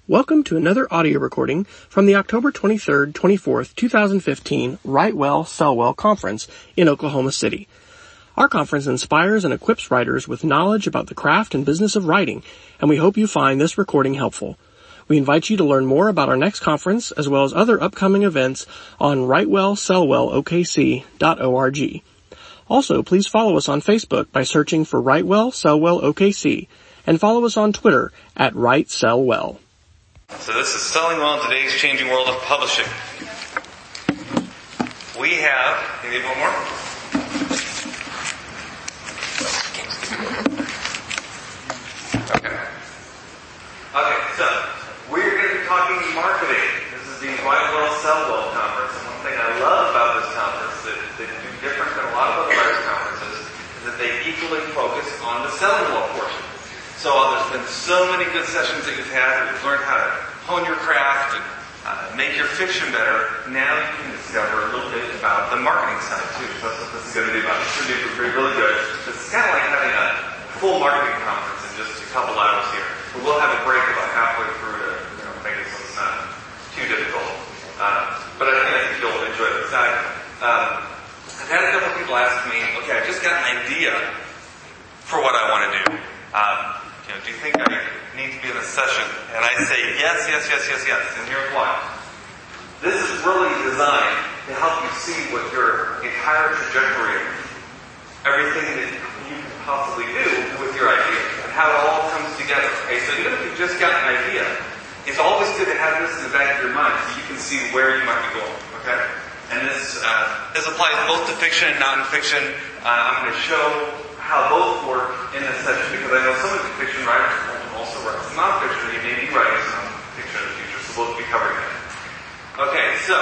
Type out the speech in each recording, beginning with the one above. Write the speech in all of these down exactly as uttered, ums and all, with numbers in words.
Welcome to another audio recording from the October twenty-third, twenty-fourth, twenty fifteen Write Well, Sell Well Conference in Oklahoma City. Our conference inspires and equips writers with knowledge about the craft and business of writing, and we hope you find this recording helpful. We invite you to learn more about our next conference as well as other upcoming events on write well sell well o k c dot org. Also, please follow us on Facebook by searching for Write Well, Sell Well O K C, and follow us on Twitter at Write Sell Well. So this is Selling Well in Today's Changing World of Publishing. We have, you need one more? Okay. Okay, so we're going to be talking marketing. This is the Write Well, Sell Well conference. And one thing I love about this conference that they do different than a lot of other writers' conferences is that they equally focus on the selling well portion. So uh, there's been so many good sessions that you've had. You've learned how to hone your craft and uh, make your fiction better. Now you can discover a little bit about the marketing side too. So that's what this is going to be about. It's going to be really good. It's kind of like having a full marketing conference in just a couple hours here. But we'll have a break about halfway through to you know, make it so it's not too difficult. Uh, but I think, I think you'll enjoy this. I, um, I've had a couple of people ask me, okay, I just got an idea for what I want to do. Um, You know, do you think I need to be in a session? And I say yes, yes, yes, yes, yes. And here's why. This is really designed to help you see what your entire trajectory is. Everything that you can possibly do with your idea and how it all comes together. Okay, so even if you've just got an idea, it's always good to have this in the back of your mind so you can see where you might be going. Okay? And this uh, this applies both to fiction and non-fiction. Uh, I'm going to show how both work in this session, because I know some of the fiction writers also write some nonfiction. You may be writing some fiction in the future, so we'll be covering that. Okay, so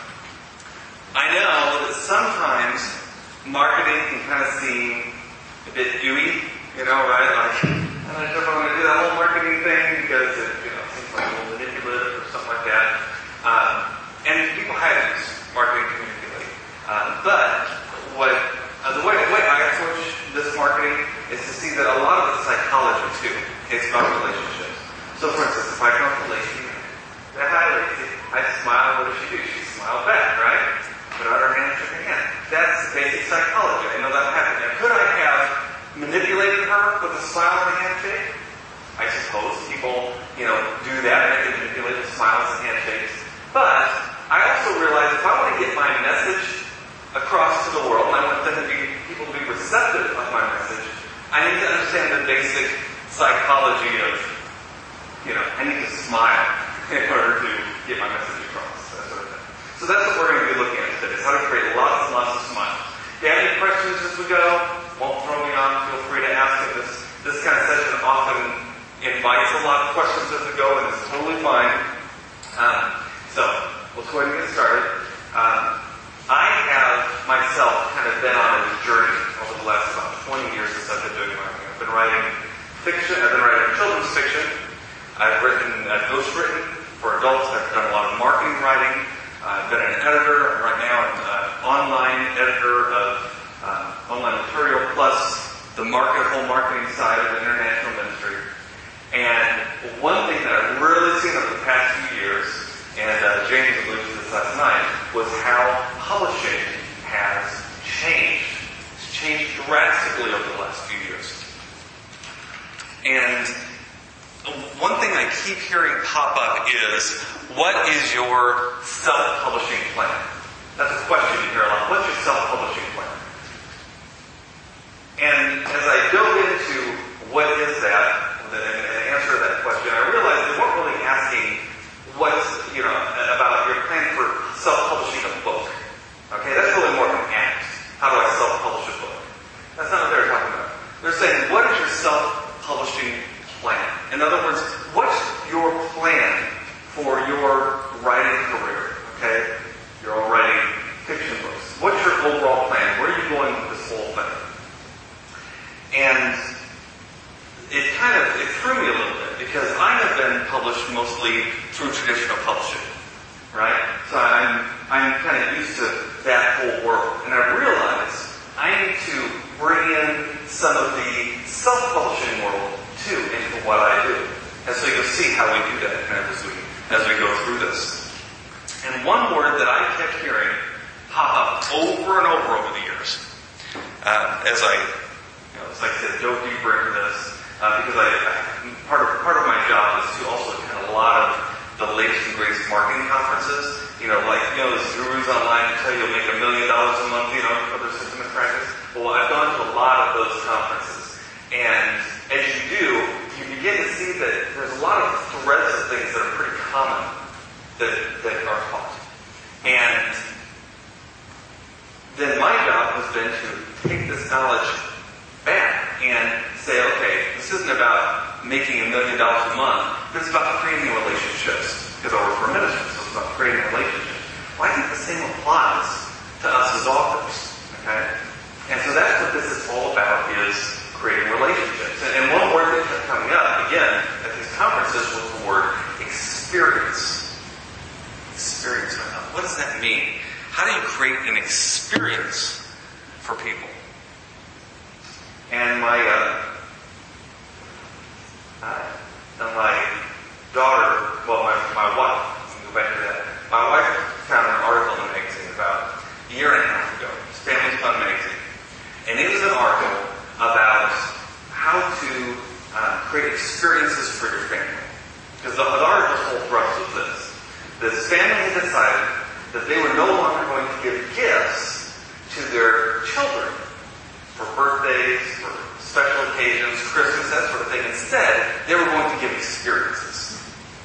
I know that sometimes marketing can kind of seem a bit gooey, you know, right? Like, I'm not sure if I want to do that whole marketing thing because it, you know, seems like a little manipulative or something like that. Um, and people have used marketing to manipulate. Uh, but what uh, the way the way I approach this marketing is to see that a lot of the psychology too is about relationships. So for instance, if I come to Lacey, say, hi Lacey, I smile, what does she do? She smiles back, right? Put out her hand, shook her hand. That's basic psychology. I know that happened. Now, could I have manipulated her with a smile and a handshake? I suppose people, you know, do that. They can manipulate with smiles and handshakes. But I also realize if I want to get my message across to the world, and I want them to be people to be receptive of my message, I need to understand the basic psychology of, you know, I need to smile in order to get my message across. That sort of thing. So that's what we're going to be looking at today, is how to create lots and lots of smiles. If you have any questions as we go, won't throw me off, feel free to ask it. This, this kind of session often invites a lot of questions as we go, and it's totally fine. Um, so, let's go ahead and get started. Um, I have myself kind of been on a journey over the last about twenty years since I've been doing marketing. I've been writing fiction, I've been writing children's fiction, I've written, I've ghostwritten for adults, I've done a lot of marketing writing, I've been an editor, right now I'm an online editor of uh, online material, plus the market, whole marketing side of the international ministry. And one thing that I've really seen over the past few years, and uh, James alluded to this last night, was how publishing has changed. It's changed drastically over the last few years. And one thing I keep hearing pop up is, what is your self-publishing plan? That's a question you hear a lot. What's your self-publishing plan? And as I dove into what is that, and the answer to that question, I realized they weren't really asking what's, you know, about your plan for self-publishing a book. Okay, that's really more of an act. How do I self-publish a book? That's not what they're talking about. They're saying, what is your self-publishing plan? In other words, what's your plan for your writing career? Okay, you're all writing fiction books. What's your overall plan? Where are you going with this whole thing? And it kind of, it threw me a little bit, because I have been published mostly through traditional publishing, right? So I'm, I'm kind of used to that whole world. And I realized I need to bring in some of the self-publishing world, too, into what I do. And so you'll see how we do that kind of as we, as we go through this. And one word that I kept hearing pop up over and over over the years, uh, as I, you know, as I said, dove deeper into this, uh, because I, I, part of part of my job is to also attend a lot of the latest and greatest marketing conferences. You know, like, you know, those gurus online that tell you you'll make a million dollars a month, you know, for their system and practice. Well, I've gone to a lot of those conferences. And as you do, you begin to see that there's a lot of threads of things that are pretty common that, that are taught. And then my job has been to take this knowledge back and say, okay, this isn't about making a million dollars a month, but it's about creating relationships. Because I work for a ministry, so it's about creating relationships. Well, I think the same applies to us as authors. Okay? And so that's what this is all about, is creating relationships. And, and one word that kept coming up, again, at these conferences was the word experience. Experience. What does that mean? How do you create an experience for people? And my, uh, uh, and my daughter, well, my, my wife, let me go back to that. My wife found an article in a magazine about a year and a half ago. It's Family Fun magazine. And it was an article about how to uh, create experiences for your family. Because the, the article's whole thrust was this. This family had decided that they were no longer going to give gifts to their children for birthdays, for special occasions, Christmas, that sort of thing. Instead, they were going to give experiences.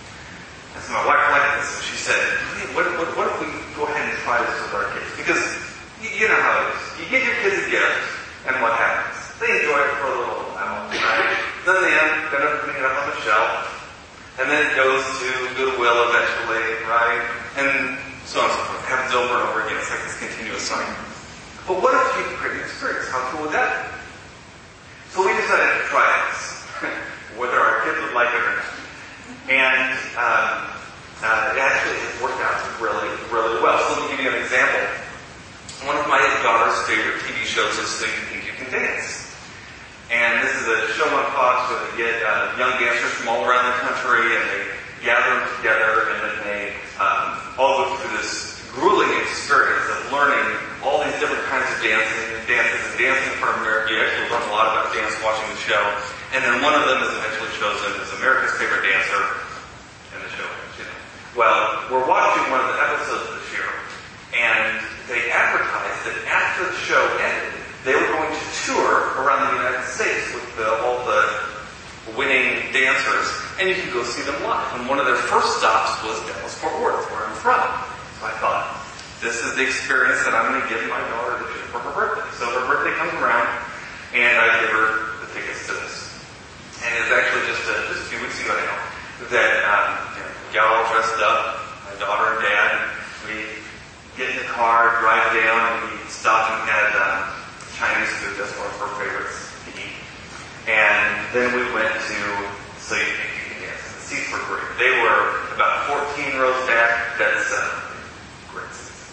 And so my wife liked this, and she said, hey, what, what, what if we go ahead and try this with our kids? Because you, you know how it is. You give your kids a gift, and what happens? They enjoy it for a little while, right? Then they end up putting it up on the shelf. And then it goes to Goodwill eventually, right? And so on and so forth. It happens over and over again. It's like this continuous cycle. But what if you create an experience? How cool would that be? So we decided to try this, whether our kids would like it or not. And um, uh, it actually has worked out really, really well. So let me give you an example. One of my daughter's favorite T V shows is Think You Think You Can Dance. And this is a show on Fox where they get uh, young dancers from all around the country, and they gather them together, and then they um, all go through this grueling experience of learning all these different kinds of dancing, dances and dancing for America. You actually learn a lot about dance watching the show. And then one of them is eventually chosen as America's favorite dancer in the show. You know. Well, we're watching one of the episodes this year, and they advertised that after the show ended, they were going to tour around the United States with the, all the winning dancers, and you could go see them live. And one of their first stops was Dallas-Fort Worth, where I'm from. So I thought, this is the experience that I'm going to give my daughter this year for her birthday. So her birthday comes around, and I give her the tickets to this. And it was actually just a, just a few weeks ago now that um, you know, we got all dressed up, my daughter and dad, and we get in the car, drive down, and we stopped and had um, Chinese food. That's one of our favorites to eat. And then we went to So You Think You Can Dance. The seats were great. They were about fourteen rows back, dead center. Great seats.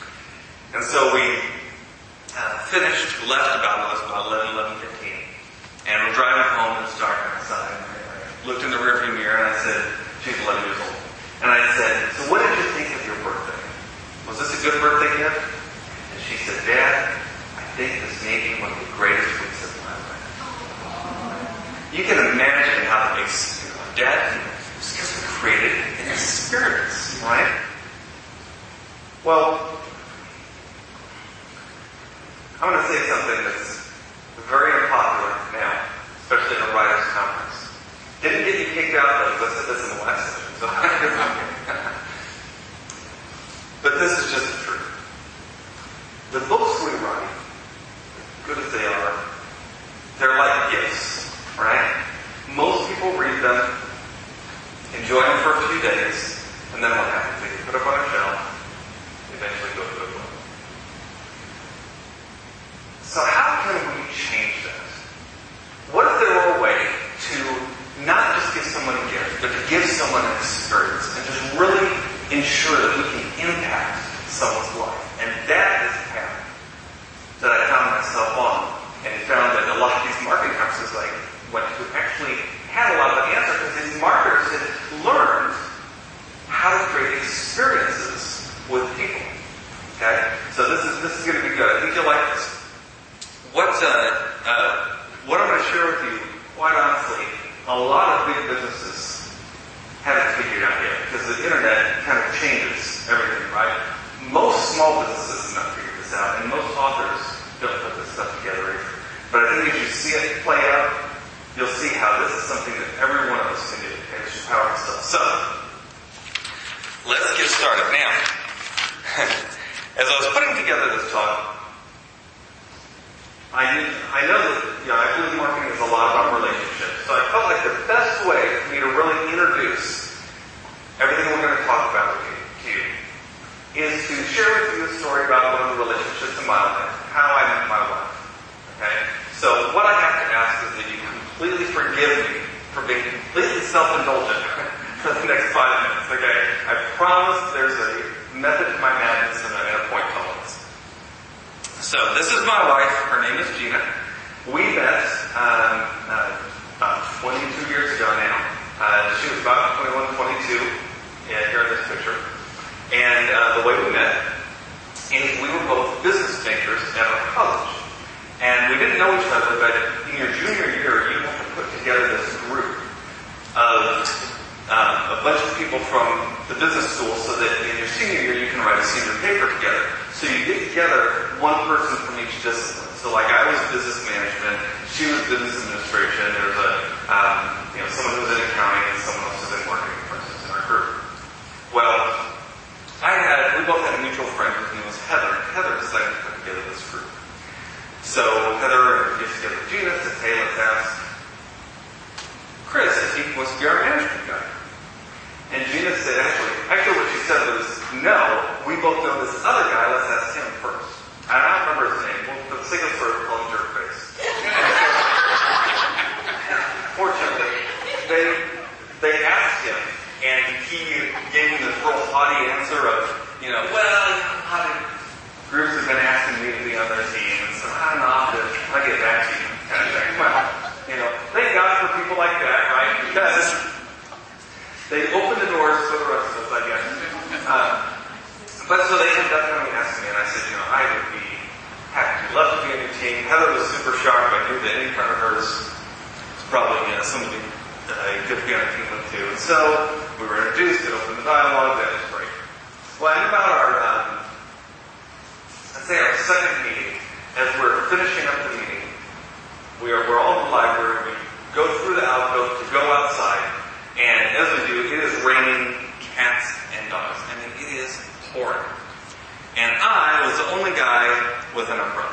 And so we uh, finished, left about, it was about eleven, eleven fifteen. And we're driving home, and it's dark outside. And I looked in the rearview mirror, and I said, she's eleven years old. And I said, so what did you think of your birthday? Was this a good birthday gift? And she said, Dad, I think this may be one of the greatest weeks of my life. You can imagine how that makes you know, Dad feel. It's because we created an experience, right? Well, I'm going to say something that's very unpopular now, especially in a writers' conference. Didn't get you kicked out though, because I said this in the last session. So but this is just the truth. The books we write, good as they are, they're like gifts, right? Most people read them, enjoy them for a few days, and then what happens? They get put up on a shelf, eventually go to the book. So how can we change that? What if there were a way to not just give someone a gift, but to give someone an experience and just really ensure that we can impact someone's life? And that is the path that I found myself on, and found that a lot of these marketing conferences I went to actually had a lot of the answer, because these marketing the internet kind of changes everything, right? Most small businesses have not figured this out, and most authors don't put this stuff together either. But I think as you see it play out, you'll see how this is something that every one of us can do. And it's just powerful stuff. So, let's get started. Now, as I was putting together this talk, I knew, I know that, you know, I believe marketing is a lot about relationships. So I felt like the best way for me to really introduce everything we're going to talk about with you, to you is to share with you a story about one of the relationships in my life, how I met my wife. Okay? So what I have to ask is that you completely forgive me for being completely self-indulgent for the next five minutes. Okay? I promise there's a method to my madness and a point tolerance. So this is my wife. Her name is Gina. We met um, uh, about twenty-two years ago now. Uh, she was about twenty-one, twenty-two yeah, here in this picture. And uh, the way we met is we were both business majors at our college. And we didn't know each other, but in your junior year, you have to put together this group of um, a bunch of people from the business school so that in your senior year, you can write a senior paper together. So you get together one person from each discipline. So like I was business management, she was business administration, there was a, um, you know, someone who was in accounting and someone else who was in marketing, for instance, in our group. Well, I had, we both had a mutual friend whose name was Heather. Heather decided to put together this group. So Heather gets together with Gina, says, hey, let's ask Chris if he wants to be our management guy. And Gina said, actually, actually what she said was, no, we both know this other guy, let's ask him first. And I don't remember his name, well, for the sake of sort of calling Jerkface. Fortunately, they, they asked him, and he gave me this real haughty answer of, you know, well, how did groups have been asking me to be on their team, and so I don't know, I'll, just, I'll get back to you, kind of thing. Well, you know, thank God for people like that, right? Because they opened the doors for the rest of us, I guess. Uh, but so they ended up coming and asking me, and I said, you know, I would be happy, love to be on your team. Heather was super sharp. I knew that any friend of hers was probably, you know, somebody that I could be on a team with too. And so we were introduced, it opened the dialogue, that was great. Well, in about our, um, I'd say our second meeting, as we're finishing up the meeting, we are, we're all in the library, we go through the alcove to go outside, and as we do, it is raining cats and dogs. I mean, it is pouring. And I was the only guy with an umbrella.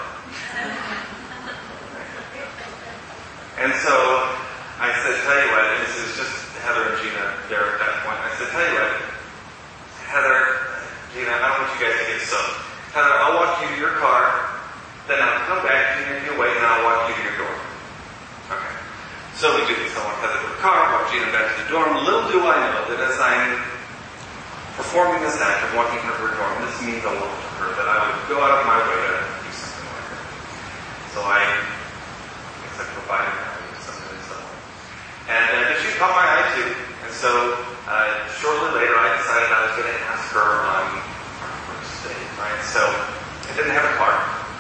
And so I said, tell you what, this is just Heather and Gina there at that point. I said, tell you what, Heather, Gina, I don't want you guys to get soaked. Heather, I'll walk you to your car, then I'll come back, Gina, if you wait, and I'll walk you to your door. Okay. So we do this. I walk Heather to the car, walk Gina back to the dorm. Little do I know that as I'm performing this act of walking her to her dorm, this means a lot to her, that I would go out of my way to do something like that. So I guess I provided her with something in some way. And uh, she caught my eye too. And so uh, shortly later I decided I was going to ask her on our first date, right? So I didn't have a car.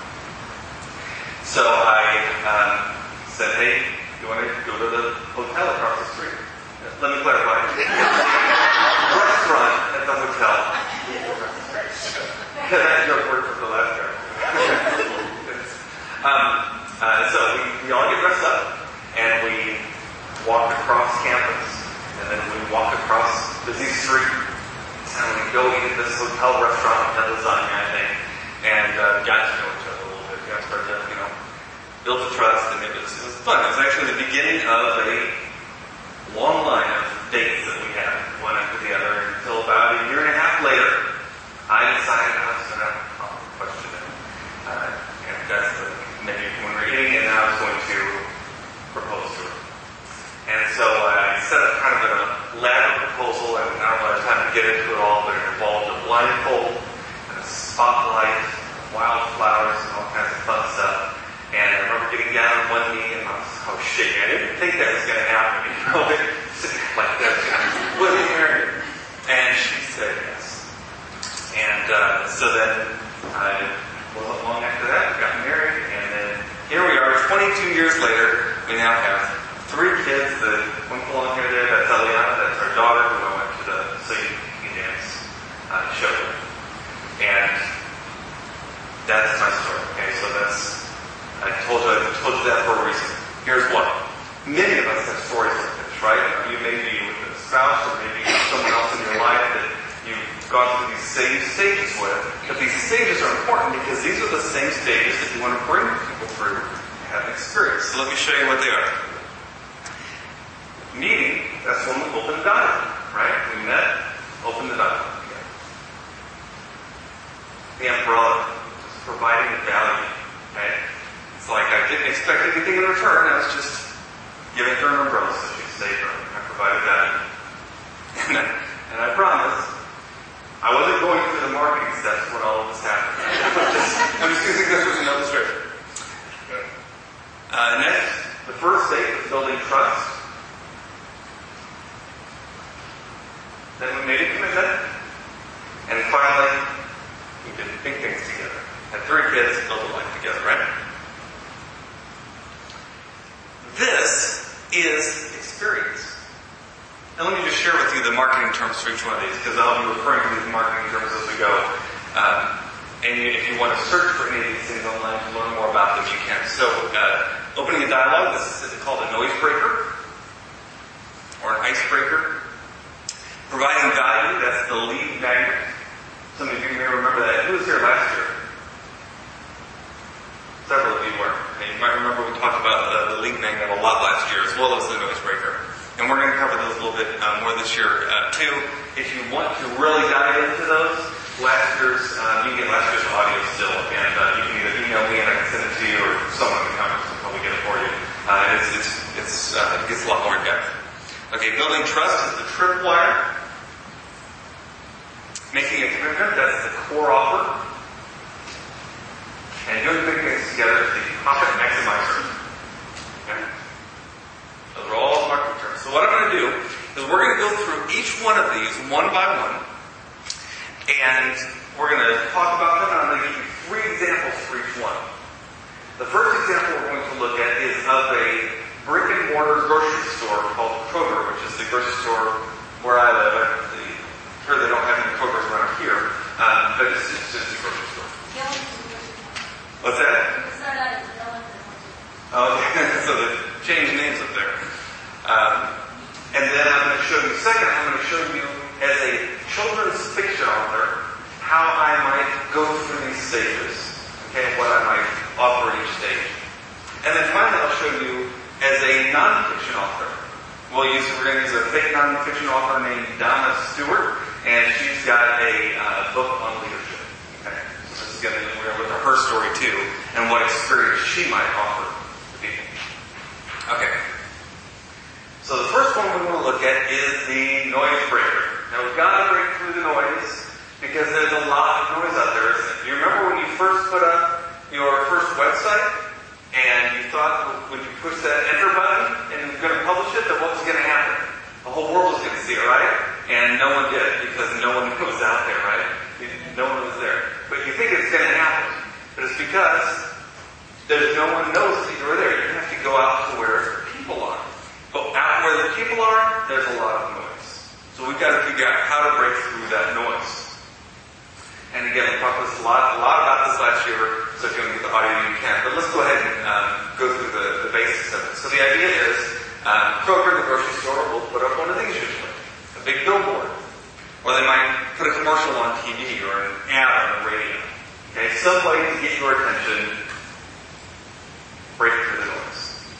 So I um, said, hey, you want to go to the hotel across the street? Let me clarify. Restaurant at the hotel. That joke worked for the last guy. um, uh, so we, we all get dressed up, and we walk across campus, and then we walk across busy street, and we go eat at this hotel restaurant at Lasagna, I think, and uh, got to know each other a little bit. Got to start to, you know, build a trust, and it was, it was fun. It was actually the beginning of a long line of dates that we had, one after the other, until about a year and a half later, I decided I was going to question it. Uh, and that's the menu when we're eating it, and I was going to propose to her. And so I set up kind of an elaborate proposal, and I don't know if I have time to get into it all, but it involved a blindfold, and a spotlight, wildflowers, and all kinds of fun stuff. And I remember getting down on one knee, and I was, oh shit, I didn't think that was going to happen. You know, sitting like this, will you marry me? And she said yes. And uh, so then, uh, wasn't long after that, we got married, and then here we are, twenty-two years later, we now have three kids. The one belong here there, that's Eliana, that's our daughter, who I went to the, so you, gone through these same stages with. But these stages are important because these are the same stages that you want to bring people through and have an experience. So let me show you what they are. Meeting, that's when we open the dialogue, right? We met, opened the dialogue together. The umbrella, just providing the value, okay? It's like I didn't expect anything in return, I was just giving her an umbrella so she could stay firm. I provided value. And I, and I promise, I wasn't going through the marketing steps when all of this happened. just, I'm just using this as an illustration. Uh, next, the first stage was building trust. Then we made a commitment. And finally, we did big things together. Had three kids, built a life together, right? This is experience. Now let me just share with you the marketing terms for each one of these, because I'll be referring to these marketing terms as we go. Um, and you, if you want to search for any of these things online to learn more about them, you can. So, uh, opening a dialogue, this is called a noise breaker, or an icebreaker. Providing value, that's the lead magnet. Some of you may remember that. Who was here last year? Several of you were. And you might remember we talked about the, the lead magnet a lot last year, as well as the noise breaker. And we're going to cover those a little bit uh, more this year, uh, too. If you want to really dive into those, last year's, uh, you can get last year's audio still, and uh, you can either email me and I can send it to you, or someone in the comments will probably get it for you. Uh, it's, it's, it's, uh, it gets a lot more in depth. Okay, building trust is the tripwire. Making a commitment, that's the core offer. And doing big things together is the profit maximizer. Okay? Those are all marketing terms. So what I'm going to do is we're going to go through each one of these one by one. And we're going to talk about them, and I'm going to give you three examples for each one. The first example we're going to look at is of a brick and mortar grocery store called Kroger, which is the grocery store where I live. I'm sure they don't have any Krogers around here, um, but it's, it's just a grocery store. What's that? Oh, okay. So they changed names up there. Um, and then I'm going to show you, second, I'm going to show you as a children's fiction author how I might go through these stages, okay, and what I might offer at each stage. And then finally I'll show you as a nonfiction author. We'll use, we're going to use a fake nonfiction author named Donna Stewart. And she's got a uh, book on leadership. Okay, so this is going to we're going to look at her story too, and what experience she might offer to people. Okay. So the first one we want to look at is the noise breaker. Now we've got to break through the noise because there's a lot of noise out there. Isn't it? You remember when you first put up your first website, and you thought when you push that enter button and you're going to publish it, that what was going to happen? The whole world was going to see it, right? And no one did, because no one was out there, right? No one was there. But you think it's going to happen. But it's because there's no one knows that you were there. You have to go out to where people are. But out where the people are, there's a lot of noise. So we've got to figure out how to break through that noise. And again, we talked this a lot, a lot about this last year, so if you want to get the audio, you can. But let's go ahead and um, go through the, the basics of it. So the idea is, um, Kroger, the grocery store, will put up one of these usually. A big billboard. Or they might put a commercial on T V or an ad on the radio. Okay, some way to get your attention, break through the noise.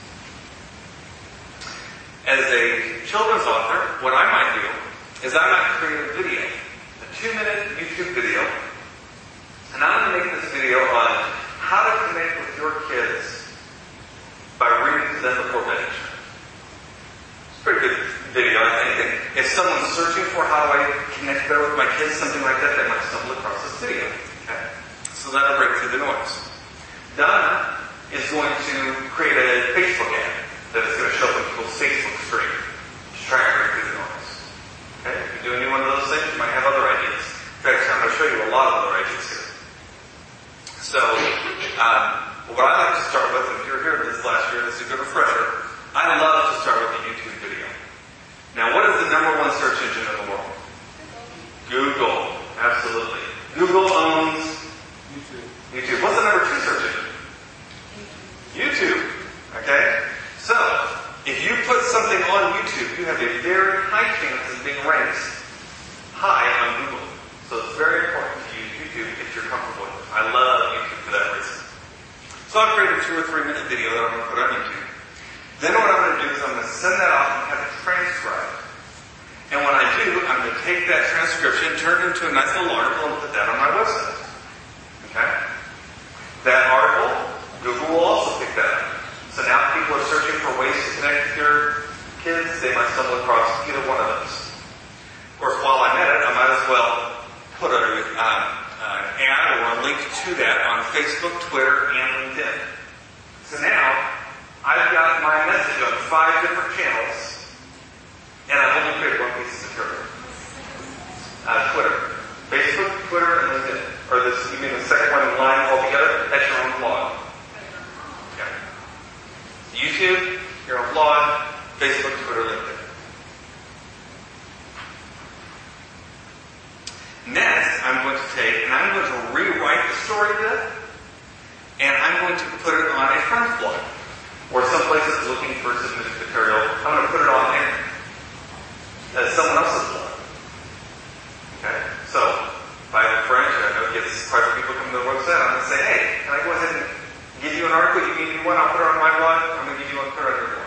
As a children's author, what I might do is I might create a video, a two-minute YouTube video, and I'm going to make this video on how to connect with your kids by reading to them before bedtime. It's a pretty good video, I think. And if someone's searching for how do I connect better with my kids, something like that, they might stumble across this video. Okay? So that'll break through the noise. Donna is going to create a Facebook ad that is going to show up on people's Facebook stream to try and break through the noise. Okay? If you're doing any one of those things, you might have other ideas. In fact, I'm going to show you a lot of other ideas here. So, um, what I like to start with, and if you were here this last year, this is a good refresher, I love to start with a YouTube video. Now, what is the number one search engine in the world? Google. Absolutely. Google owns YouTube. YouTube. What's the number two search engine? YouTube. Okay? So, if you put something on YouTube, you have a very high chance of being ranked high on Google. So it's very important to use YouTube if you're comfortable with it. I love YouTube for that reason. So I've created a two or three minute video that I'm going to put on YouTube. Then what I'm going to do is I'm going to send that off and have it transcribed. And when I do, I'm going to take that transcription, turn it into a nice little article, and put that on my website. Okay? That article, Google will also pick that up. So now people are searching for ways to connect with your kids. They might stumble across either one of those. Of course, while I'm at it, I might as well put a, um, uh, ad or a link to that on Facebook, Twitter, and LinkedIn. So now, I've got my message on five different channels, and I've only created one piece of material. Uh, Twitter. Facebook, Twitter, and LinkedIn. Or this, you mean the second one in line altogether? That's your own blog. Okay. YouTube, your own blog, Facebook, Twitter, LinkedIn. Next, I'm going to take, and I'm going to rewrite the story bit, and I'm going to put it on a friend's blog, or someplace that's looking for submitted material. I'm going to put it on there as someone else's blog. Okay? So, if I have a friend, I know it gets quite a few people come to the website, I'm going to say, hey, can I go ahead and give you an article? You need one, I'll put it on my blog. I'm going to give you one, put it on your blog.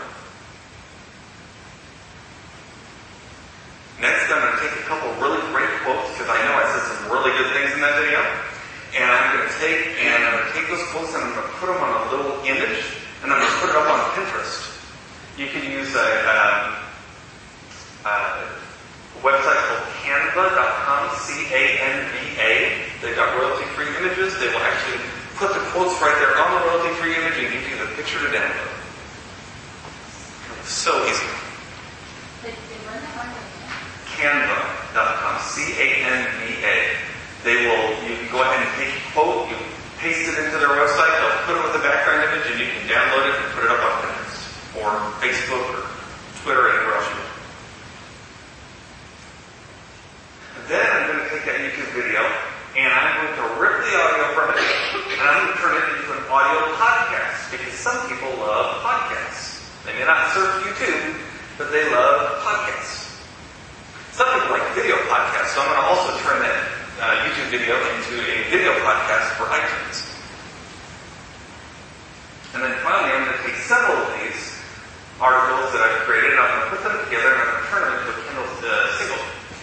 Next, I'm going to take a couple really great quotes, because I know I said some really good things in that video. And I'm going to take, and I'm going to take those quotes and I'm going to put them on a little image, and I'm going to put it up on Pinterest. You can use a, um, uh, a website called canva dot com, C A N V A. They've got royalty-free images. They will actually put the quotes right there on the royalty-free image and give you the picture to download. So easy. canva dot com, C A N V A. They will, you can go ahead and take a quote, you paste it into their website, they'll put it with a background image, and you can download it and put it up on Pinterest, or Facebook, or Twitter, or anywhere else you want. Then I'm going to take that YouTube video, and I'm going to rip the audio from it, and I'm going to turn it into an audio podcast, because some people love podcasts. They may not search YouTube, but they love podcasts. Some people like video podcasts, so I'm going to also turn that uh, YouTube video into a video podcast for iTunes. And then finally, I'm going to take several of these articles that I've created, and I'm going to put them together, and I'm going to turn them into a Kindle uh, single.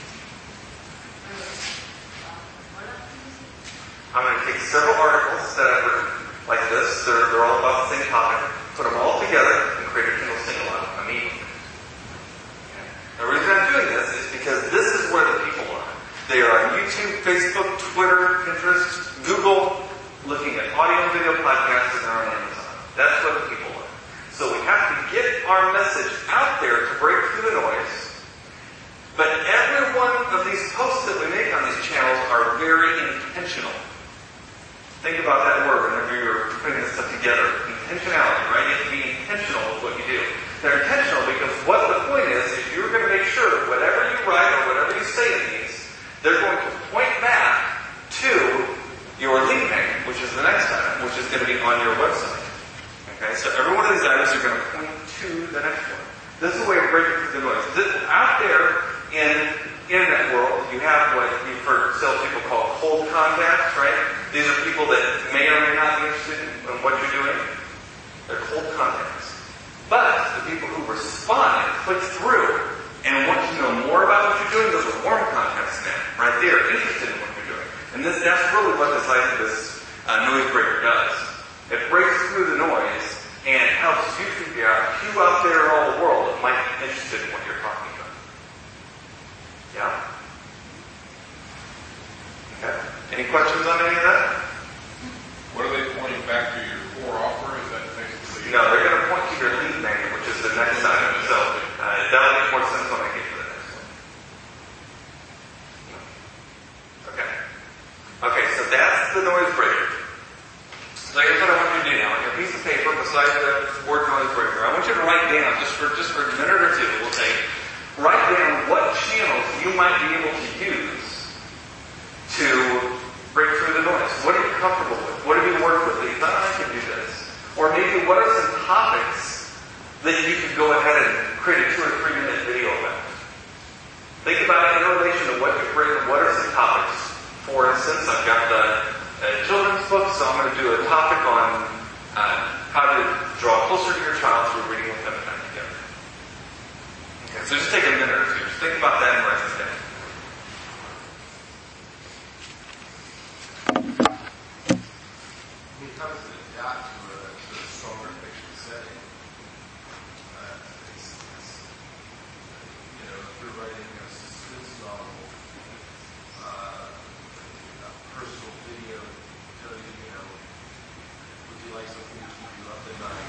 I'm going to take several articles that I've written, like this. They're, they're all about the same topic. Put them all together and create a Kindle single out of them immediately. The reason I'm doing this is because this is where the people are. They are on YouTube, Facebook, Twitter, Pinterest, Google, looking at audio and video podcasts, and they're on Amazon. That's where the people are. So we have to get our message out there to break through the noise. But every one of these posts that we make on these channels are very intentional. Think about that word whenever you're putting this stuff together. Intentionality, right? You have to be intentional with what you do. They're intentional because what the point is, is you're going to make sure that whatever you write or whatever you say in these, they're going to point back to your lead magnet, which is the next item, which is going to be on your website. Okay, so every one of these items are going to point to the next one. This is a way of breaking through the noise. This, out there in internet world, you have what you've heard salespeople call cold contacts, right? These are people that may or may not be interested in what you're doing. They're cold contacts. But the people who respond and click through and want to know more about what you're doing, those are warm contacts now, right? They are interested in what you're doing. And this, that's really what this, this uh, noise breaker does. It breaks through the noise and helps you figure out who out there in all the world might be interested in what you're talking about. Yeah? Okay. Any questions on any of that? What are they pointing back to your core offer? Is that basically... No, they're going to point to your lead magnet, which is the next item. So uh, that'll make more sense when I get to the next one. Okay. Okay, so that's the noise breaker. So here's what I want you to do now. On your piece of paper beside the word noise breaker, I want you to write down, just for just for a minute or two, we'll take, write down what channels you might be able to use to break through the noise. What are you comfortable with? What have you worked with that you thought, I could do this? Or maybe what are some topics that you could go ahead and create a two or three minute video about? Think about it in relation to what you're written what are some topics. For instance, I've got the uh, children's book, so I'm going to do a topic on uh, how to draw closer to your child through reading with them and time together. Okay, so just take a minute or two. Just think about that and write this down. How does it adapt to a, to a stronger fiction setting? Uh, it's, it's, you know, if you're writing a suspense novel, uh, a personal video, tell you, you know, would you like something to keep you up at night?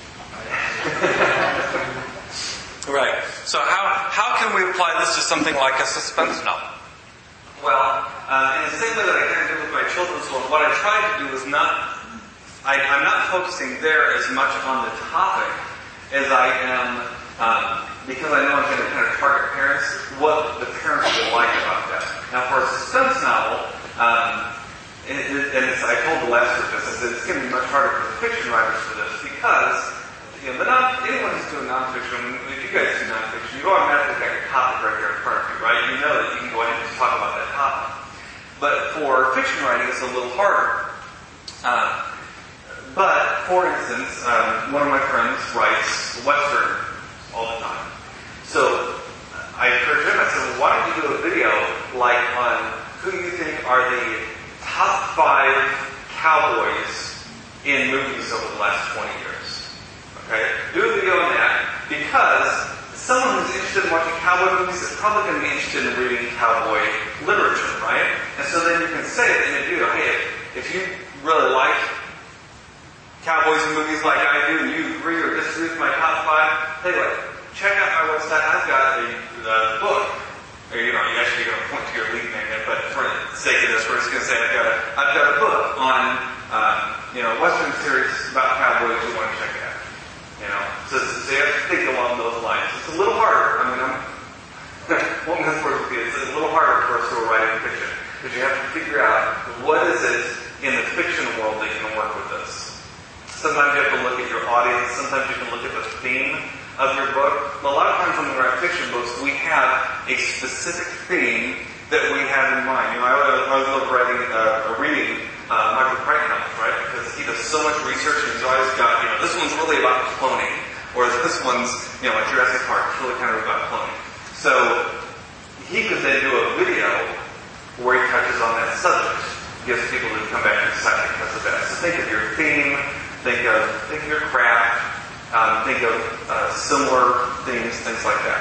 Right. So how how can we apply this to something like a suspense novel? Well, uh, in the same way that I kind of did with my children's book, what I tried to do is not, I, I'm not focusing there as much on the topic as I am, um, because I know I'm going to kind of target parents, what the parents will like about that. Now, for a suspense novel, um, it, it, and it's, I told the last group this, is it's going to be much harder for the fiction writers for this because, you know, the non, anyone who's doing nonfiction, if you guys do nonfiction, you automatically got your topic right there in front of you, right? You know that you can go ahead and just talk about that topic. But for fiction writing, it's a little harder. Uh, but, for instance, um, one of my friends writes Western all the time. So I encouraged him, I said, well, why don't you do a video like on who you think are the top five cowboys in movies over the last twenty years? Okay? Do a video on that, because someone who's interested in watching cowboy movies is probably going to be interested in reading cowboy literature, right? And so then you can say in the video, hey, if, if you really like cowboys and movies like I do, and you agree or disagree with my top five, hey, look, check out my website. I've got a uh, book. Or, you know, you actually going to point to your lead magnet, but for the sake of this, we're just going to say I've got a, I've got a book on, um, you know, Western series about cowboys. You want to check it out. You know, so, so you have to think along those lines. It's a little harder. I mean, I'm, won't miss words with you. It's a little harder for us who are writing fiction, because you have to figure out what is it in the fiction world that can work with this. Sometimes you have to look at your audience. Sometimes you can look at the theme of your book. A lot of times when we write fiction books, we have a specific theme that we have in mind. You know, I, I love writing, uh, or reading uh, Michael Crichton novels, right? Because he does so much research, and he's always got, you know, this one's really about cloning, whereas this one's, you know, like Jurassic Park, it's really kind of about cloning. So he could then do a video where he touches on that subject, gives people to come back and decide because of that. So think of your theme, think of think of your craft, um, think of uh, similar themes, things like that.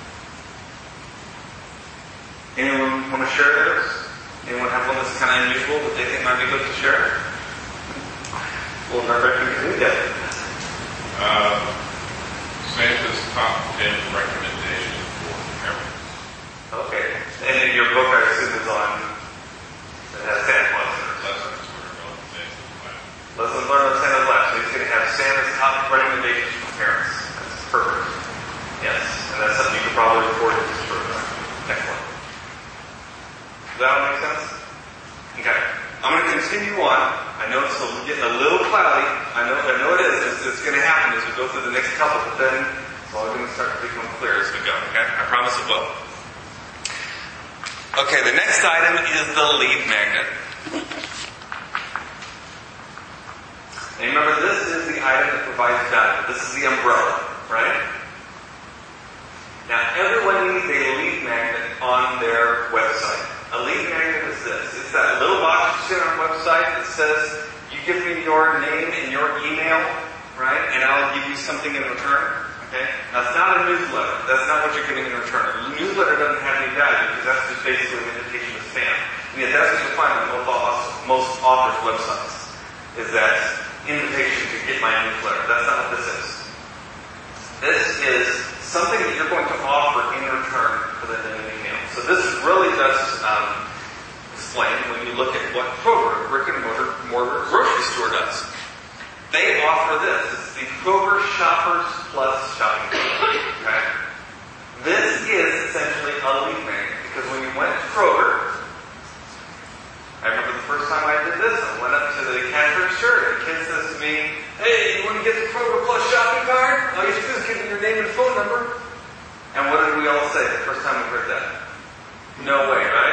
Anyone want to share theirs? Anyone have one that's kind of unusual that they think might be good to share? Well, Norberto, can you get it? Uh, Santa's top ten recommendations for parents. Okay. And then your book, I assume, is on it has Santa Claus in it. Lessons learned on Santa's lap. Lessons learned on Santa's lap. So he's going to have Santa's top recommendations for parents. That's perfect. Yes. And that's something you could probably record in this for the next one. Does that all make sense? Okay. I'm going to continue on. I know it's getting a little cloudy. I know, I know it is. It's, it's going to happen as we go through the next couple, but then it's all going to start to become clear as we go. Okay? I promise it will. Okay, the next item is the lead magnet. And remember, this is the item that provides value. This is the umbrella, right? Now, everyone needs a lead magnet on their website. A lead magnet is this. It's that little box you see on our website that says, you give me your name and your email, right? And I'll give you something in return. Okay? Now, it's not a newsletter. That's not what you're getting in return. A newsletter doesn't have any value because that's just basically an invitation to spam. And yet that's what you'll find on most, most authors' websites, is that invitation to get my newsletter. That's not what this is. This is something that you're going to offer in return for the email. So this really does um, explain when you look at what Kroger, a brick and mortar, mortar grocery store does. They offer this. It's the Kroger Shoppers Plus shopping cart. Okay? This is essentially a lead magnet, because when you went to Kroger, I remember the first time I did this, I went up to the cashier's shirt, and the kid says to me, hey, you want to get the Kroger Plus shopping cart? All you have to do is give me your name and phone number. And what did we all say the first time we heard that? No way, right?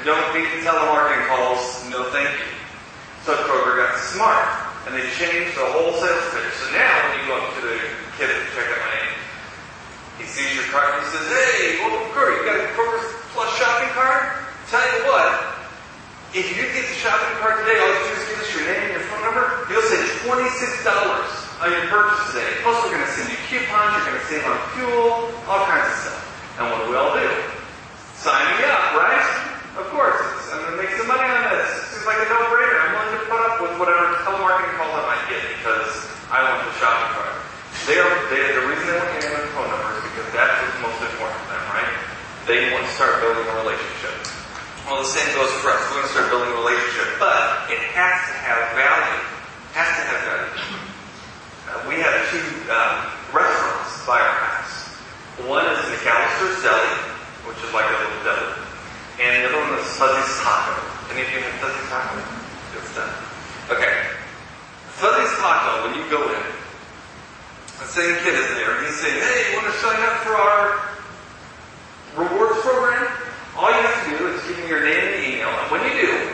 don't need telemarketing calls, no thank you. So Kroger got smart, and they changed the whole sales pitch. So now when you go up to the kid to check out my name, he sees your card and he says, hey, well, Kroger, you got a Kroger Plus shopping card? Tell you what, if you get the shopping cart today, all you do is give us your name and your phone number, you'll save twenty-six dollars on your purchase today. Plus, we're going to send you coupons, you're going to save on fuel, all kinds of stuff. And what do we all do? Sign me up, right? Of course, it's, I'm going to make some money on this. It seems like a no-brainer. I'm willing to put up with whatever telemarketing calls I might get because I want the shopping cart. They are, they, the reason they want your name and phone number is because that's what's most important to them, right? They want to start building a relationship. Well, the same goes for us. We want to start building a relationship, but it has to have value. It has to have value. Uh, we have two um, restaurants by our house. One is McAllister's Deli, which is like a little deli, and the other one is Fuzzy's Taco. Any of you have Fuzzy's Taco? Good stuff. Okay. Fuzzy's Taco, when you go in, the same kid is there, and he's saying, hey, you want to sign up for our rewards program? All you have to do is give me your name and email, and when you do,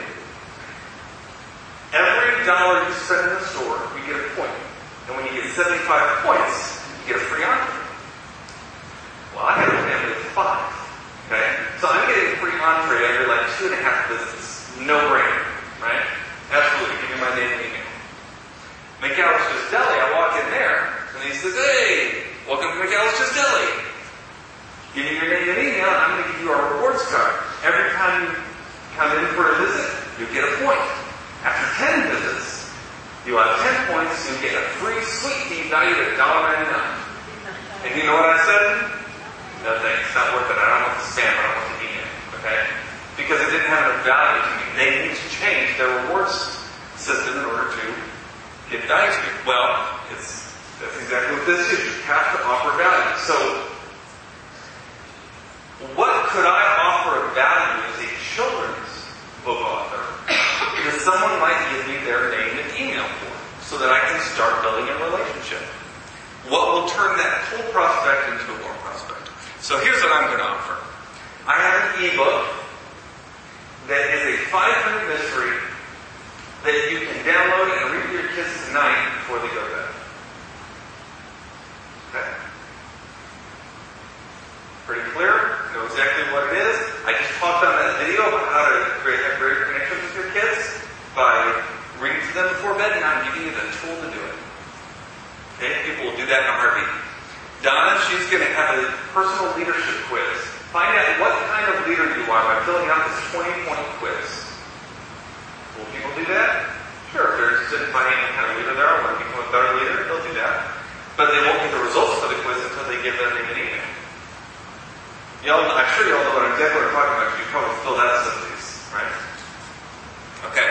every dollar you spend in the store, you get a point. And when you get seventy-five points, you get a free entree. Well, I have a family of five. Okay? So I'm getting a free entree every like two and a half visits. No brainer. Right? Absolutely. Give me my name and email. McAllister's Deli, I walk in there, and he says, hey, welcome to McAllister's Deli. Give me your name and email, and I'm going to give you our rewards card. Every time you come in for a visit, you get a point. After ten visits, you have ten points, you get a free sweet tea valued at one dollar ninety-nine. And you know what I said? No thanks, not worth it. I don't want the spam, I don't want the email. Okay? Because it didn't have enough value to me. They need to change their rewards system in order to get value to me. Well, it's that's exactly what this is. You have to offer value. So, what could I offer of value as a children's book author? Because someone might give me their name and email for it, so that I can start building a relationship. What will turn that cold prospect into a warm prospect? So here's what I'm going to offer. I have an ebook that is a five-minute mystery that you can download and read to your kids tonight before they go to bed. Okay. Pretty clear? Know exactly what it is. I just talked on that video about how to create that greater connection with your kids by reading to them before bed, and I'm giving you the tool to do it. Okay? People will do that in a heartbeat. Donna, she's going to have a personal leadership quiz. Find out what kind of leader you are by filling out this twenty-point quiz. Will people do that? Sure. If they're interested in finding what kind of leader they are, want to become a better leader, they'll do that. But they won't get the results for the quiz until they give their name and email. Y'all, I'm sure you all know what exactly what I'm talking about. You probably filled out some of these, right? Okay.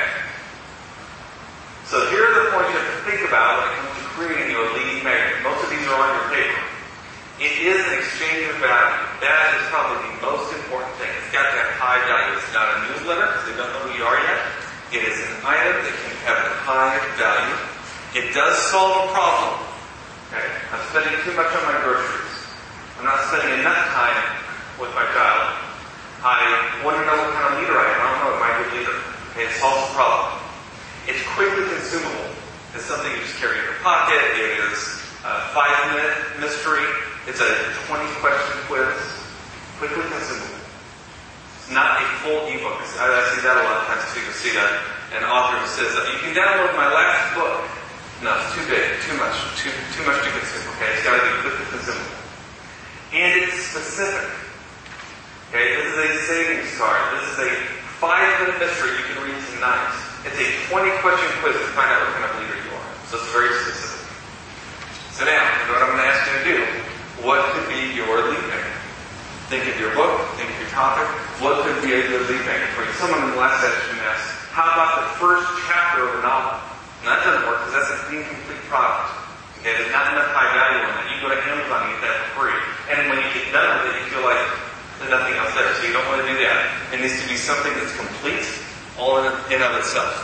So here are the points you have to think about when it comes to creating your lead magnet. Most of these are on your paper. It is an exchange of value. That is probably the most important thing. It's got to have high value. It's not a newsletter because they don't know who you are yet. It is an item that can have a high value. It does solve a problem. Okay? I'm spending too much on my groceries. I'm not spending enough time with my child. I want to know what kind of leader I am. I don't know. Am I a good leader? Okay, it solves the problem. It's quickly consumable. It's something you just carry in your pocket. It is a five-minute mystery. It's a twenty-question quiz. Quickly consumable. It's not a full ebook. I, I see that a lot of times too. You see that an author who says that you can download my last book. No, it's too big, too much, too too much to consume. Okay, it's got to be quickly consumable, and it's specific. Okay, this is a savings card. This is a five-minute mystery you can read tonight. It's a twenty-question quiz to find out what kind of leader you are. So it's very specific. So now, you know what I'm going to ask you to do? What could be your lead magnet? Think of your book. Think of your topic. What could be a good lead magnet for you? Someone in the last session asked, how about the first chapter of a novel? And that doesn't work because that's an incomplete product. Okay, there's not enough high value on that. You go to Amazon and get that for free. And when you get done with it, you feel like there's nothing else there. So you don't want to do that. It needs to be something that's complete, all in and of itself.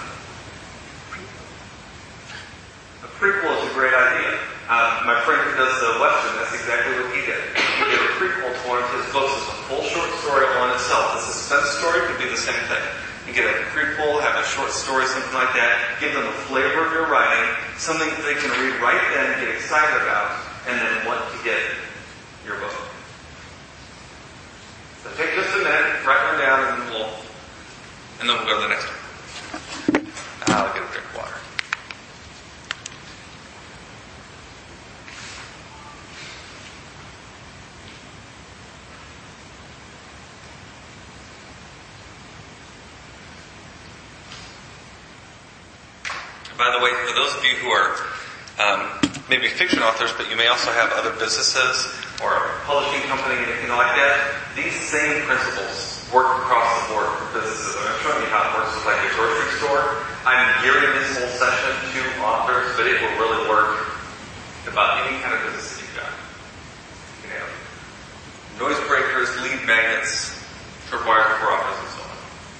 A prequel is a great idea. Um, my friend who does the Western, that's exactly what he did. He did a prequel to one of his books. It's a full short story all in itself. The suspense story could be do the same thing. You get a pre-pull, have a short story, something like that, give them a flavor of your writing, something that they can read right then, get excited about, and then want to get your book. So take just a minute, write one down, and then we'll, and then we'll go to the next one. I'll get a drink of water. By the way, for those of you who are um, maybe fiction authors, but you may also have other businesses or a publishing company, anything like that, these same principles work across the board for businesses. I'm showing you how it works with like a grocery store. I'm gearing this whole session to authors, but it will really work about any kind of business that you've got. You know, noise breakers, lead magnets, tripwires for authors, and so on.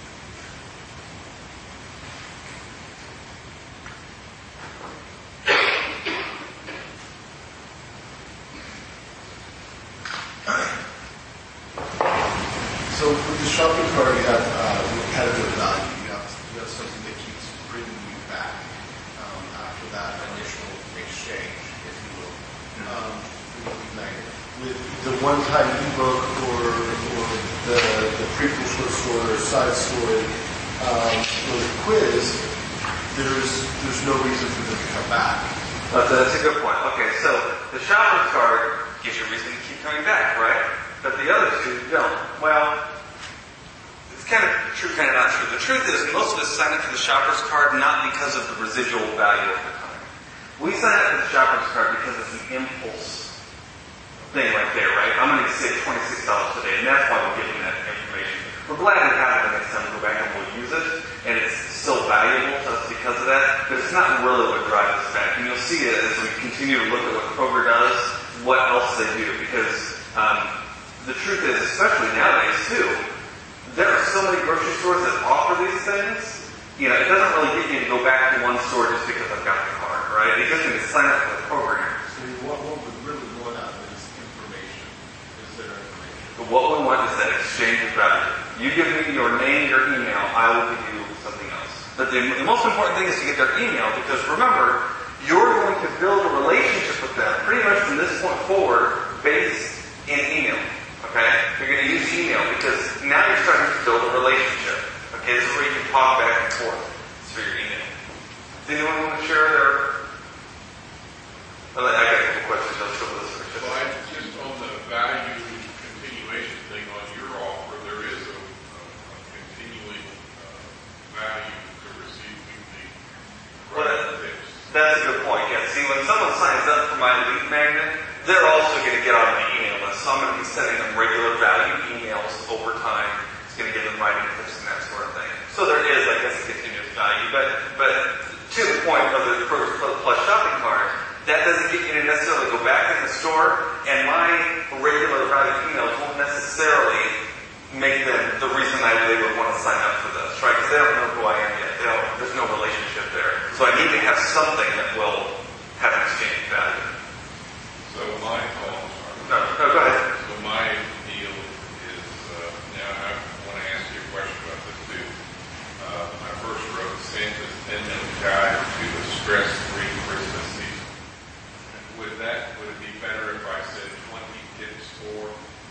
So with the shopping cart, you have uh, repetitive value. You have, you have something that keeps bringing you back um, after that initial exchange, if you will. Um, with the one-time ebook or, or the, the prequel short story or side story um, or the quiz, there's there's no reason for them to come back. Uh, so that's a good point. Okay, so the shopping cart gives you a reason to keep coming back, right? But the other two don't. Well, it's kind of true, kind of not true. The truth is, most of us sign up for the shopper's card not because of the residual value of the card. We sign up for the shopper's card because it's an impulse thing right there, right? I'm going to save twenty-six dollars today, and that's why we're giving that information. We're glad we have it the next time we go back and we'll use it, and it's still valuable to us because of that, but it's not really what drives us back. And you'll see it as we continue to look at what Kroger does, what else they do, because um, the truth is, especially nowadays too, there are so many grocery stores that offer these things. You know, it doesn't really get you to go back to one store just because I've got the card, right? It gets you to sign up for the program. So what, what would really want out of it is information. Is there information? But what we want is that exchange of value. You give me your name, your email, I will give you something else. But the, the most important thing is to get their email, because remember, you're going to build a relationship with them pretty much from this point forward based in email. Okay? You're going to use email because now you're starting to build a relationship. Okay? This is where you can talk back and forth. It's for your email. Does anyone want to share their... Well, I got a couple questions. Let's go with this first. Well, I, just on the value continuation thing on your offer, there is a, a, a continuing uh, value to receive weekly writing tips. That's a good point. Yeah. See, when someone signs up for my lead magnet, they're also going to get on my email list. So I'm going to be sending them regular value emails over time. It's going to give them writing tips and that sort of thing. So there is, I guess, a continuous value. But but to the point of the Plus shopping cart, that doesn't get you to necessarily go back in the store, and my regular value emails won't necessarily make them the reason I they would want to sign up for this, right? Because they don't know who I am yet. They don't, there's no relationship there. So I need to have something that will have an exchange value. So my thought, No, no, go ahead. so my deal is, uh, now I want to ask you a question about this too. Uh, I first wrote Santa's ten-minute guide to a stress-free Christmas season. Would that, would it be better if I said twenty tips for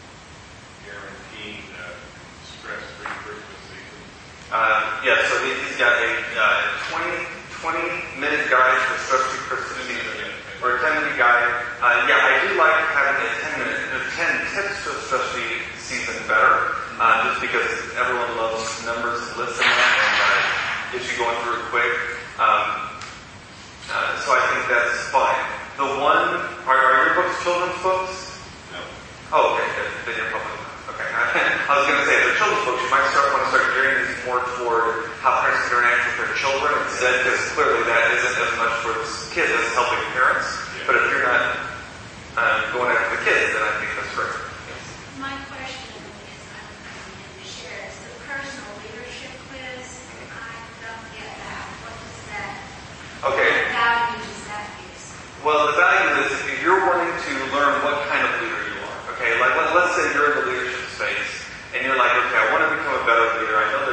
guaranteeing a stress-free Christmas season? Uh, yeah, so he- he's got a uh, twenty minute guide for stress-free Christmas season, or a ten minute guide. Uh, yeah, I do like having a ten minute, ten tips for the stress-free season better, uh, just because everyone loves numbers and lists in that, and uh, gets you going through it quick. Um, uh, so I think that's fine. The one, are, are your books children's books? No. Oh, okay, good. Then you're probably okay. I was going to say, if they're children's books, you might start want to start gearing these more toward how parents interact with their children instead, because clearly that isn't as much for the kids as helping parents. Yeah. But if you're not um, going after the kids, then I think that's great. Yes. My question is, I'm going to share, is the personal leadership quiz. I don't get that. What is that? Okay. What value does that use? Well, the value is if you're wanting to learn what kind of leader you are. Okay, like let, let's say you're in the leadership space and you're like, okay, I want to become a better leader. I know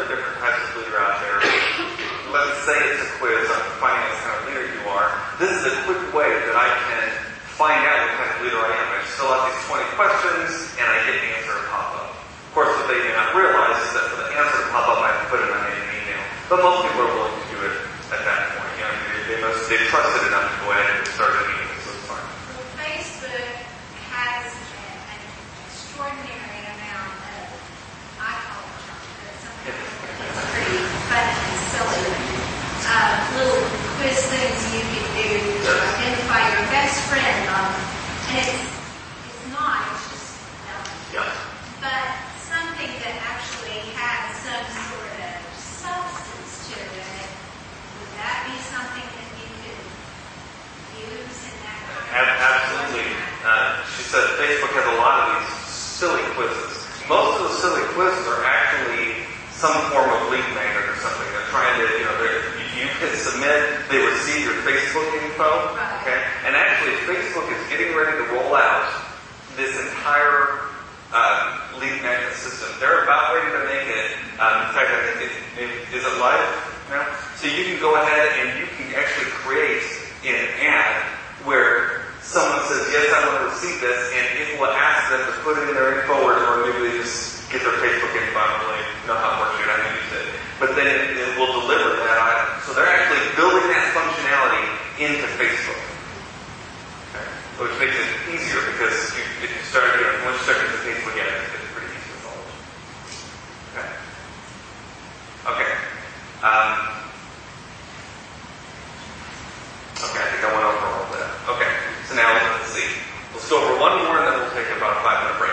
But most people are willing to do it at that point. You know, they, they must, they trusted enough to go ahead and start it anyway, so it's fine. Well, Facebook has an extraordinary amount of, I call it junk, but sometimes it's pretty fun and silly. Uh, little quiz things you can do to identify your best friend on, and it's, it's not, it's just dumb. Yeah. But something that actually has some sort of substance to it, would that be something that you could use in that kind Ab- of Absolutely. Uh, she said Facebook has a lot of these silly quizzes. Most of the silly quizzes are actually some form of lead magnet or something. They're trying to, you know, they're, you hit submit, they receive your Facebook info, okay? And actually, Facebook is getting ready to roll out this entire uh, lead magnet system. They're about ready to make it. Um, in fact, I think it, it is it live now? So you can go ahead and you can actually create an ad where someone says, yes, I want to receive this, and it will ask them to put it in their info, or, or maybe they just get their Facebook info. I don't really know how it works yet. I haven't used it. But then it, it will deliver that item. So they're actually building that functionality into Facebook. Okay? Which makes it easier because you, if you start, you know, once you start using Facebook, yeah, it's pretty easy to follow. Okay. Okay. Um, okay, I think I went over all of that. Okay. So now let's see. Let's go over one more and then we'll take about a five minute break.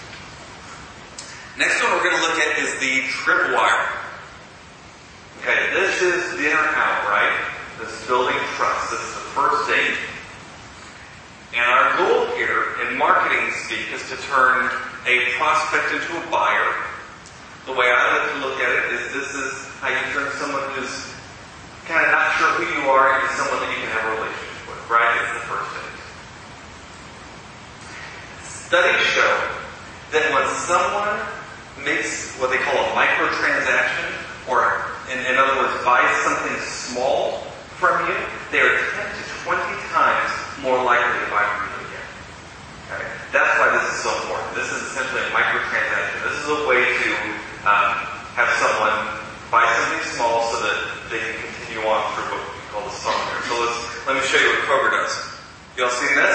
Next one we're going to look at is the tripwire. Okay, this is the in or out, right? This is building trust. This is the first date. And our goal here in marketing speak is to turn a prospect into a buyer. The way I like to look at it is this is how you turn someone who's kind of not sure who you are into someone that you can have a relationship with, right? It's the first date. Studies show that when someone makes what they call a microtransaction, or in, in other words, buys something small from you, they are ten to twenty times more likely to buy from you again. Okay? That's why this is so important. This is essentially a microtransaction. This is a way to um, have someone buy something small so that they can continue on through what we call the song there. So let's, let me show you what Kroger does. You all seen this?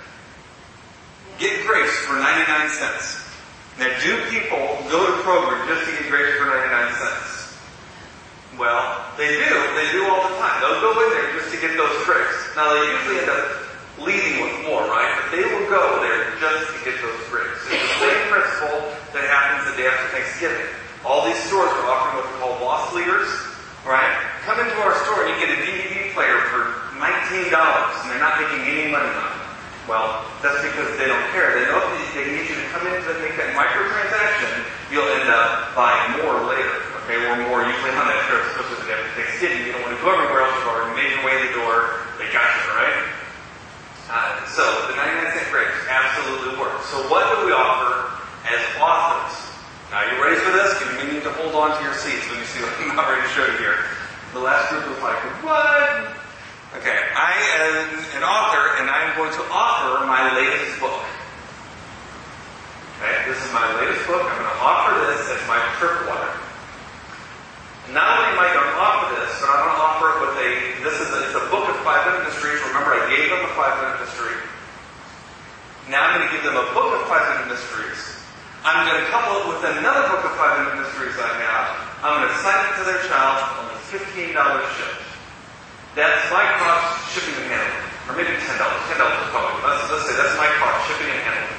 Get grapes for ninety-nine cents. Now, do people go to Kroger just to get grapes for ninety-nine cents? Well, they do. They do all the time. They'll go in there just to get those grapes. Now, they usually end up leaving with more, right? But they will go there just to get those grapes. It's the same principle that happens the day after Thanksgiving. All these stores are offering what we call loss leaders, right? Come into our store and you get a D V D player for nineteen dollars, and they're not making any money on it. Well, that's because they don't care. They know if they need you to come in to make that microtransaction, you'll end up buying more later. Okay, or more usually on that trip, especially the day after Thanksgiving. You don't want to go everywhere else. You've already made your way to the door. They got you, right? Uh, so the ninety-nine cent grapes absolutely work. So what do we offer as authors? Now, are you ready for this? You need to hold on to your seats when you see what I'm about ready to show you here. The last group was like, what? Okay, I am an author, and I'm going to offer my latest book. Okay, this is my latest book. I'm going to offer this as my tripwire. Not only am I going to offer this, but I'm going to offer it with a, this is a, it's a book of five-minute mysteries. Remember, I gave them a five-minute mystery. Now I'm going to give them a book of five-minute mysteries. I'm going to couple it with another book of five-minute mysteries I have. I'm going to assign it to their child for only fifteen dollars shipped. That's my cost, shipping and handling. Or maybe ten dollars. ten dollars is probably, let's, let's say that's my cost, shipping and handling.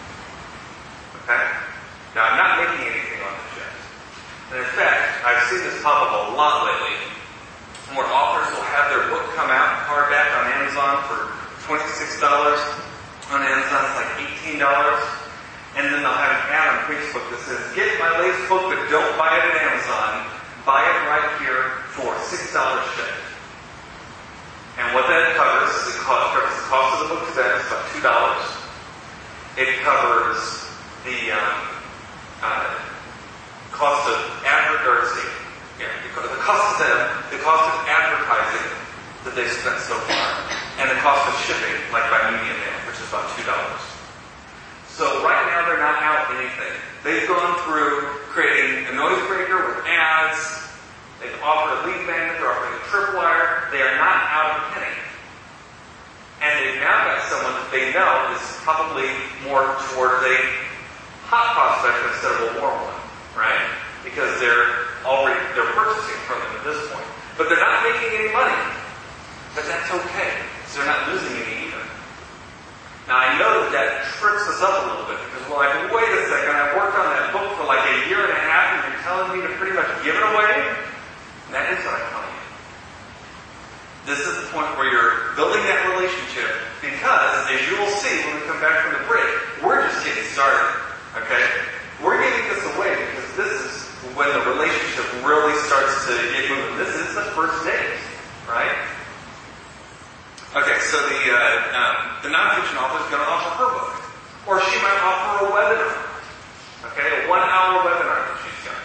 Okay? Now, I'm not making anything on this yet. And in fact, I've seen this pop up a lot lately, where authors will have their book come out hardback on Amazon for twenty-six dollars. On Amazon, it's like eighteen dollars. And then they'll have an ad on Facebook that says, get my latest book, but don't buy it at Amazon. Buy it right here for six dollars shipped. And what that covers is it covers the cost of the book to them. It's about two dollars. It covers the um, uh, cost of advertising. Yeah, the cost of them, the cost of advertising that they've spent so far, and the cost of shipping, like by media mail, which is about two dollars. So right now they're not out anything. They've gone through creating a noise breaker with ads, They've offered a lead magnet, they're offering a tripwire. They are not out of a penny. And they've now got someone that they know is probably more towards a hot prospect instead of a warm one, right? Because they're already, they're purchasing from them at this point. But they're not making any money. But that's okay. So they're not losing any either. Now I know that that trips us up a little bit because we're like, wait a second, I worked on that book for like a year and a half and you're telling me to pretty much give it away? And that is what I'm telling you. This is the point where you're building that relationship because, as you will see when we come back from the break, we're just getting started. Okay? We're giving this away because this is when the relationship really starts to get moving. This is the first date, right? Okay, so the uh, um, the nonfiction author is going to offer her book. Or she might offer a webinar. Okay, a one-hour webinar that she's got.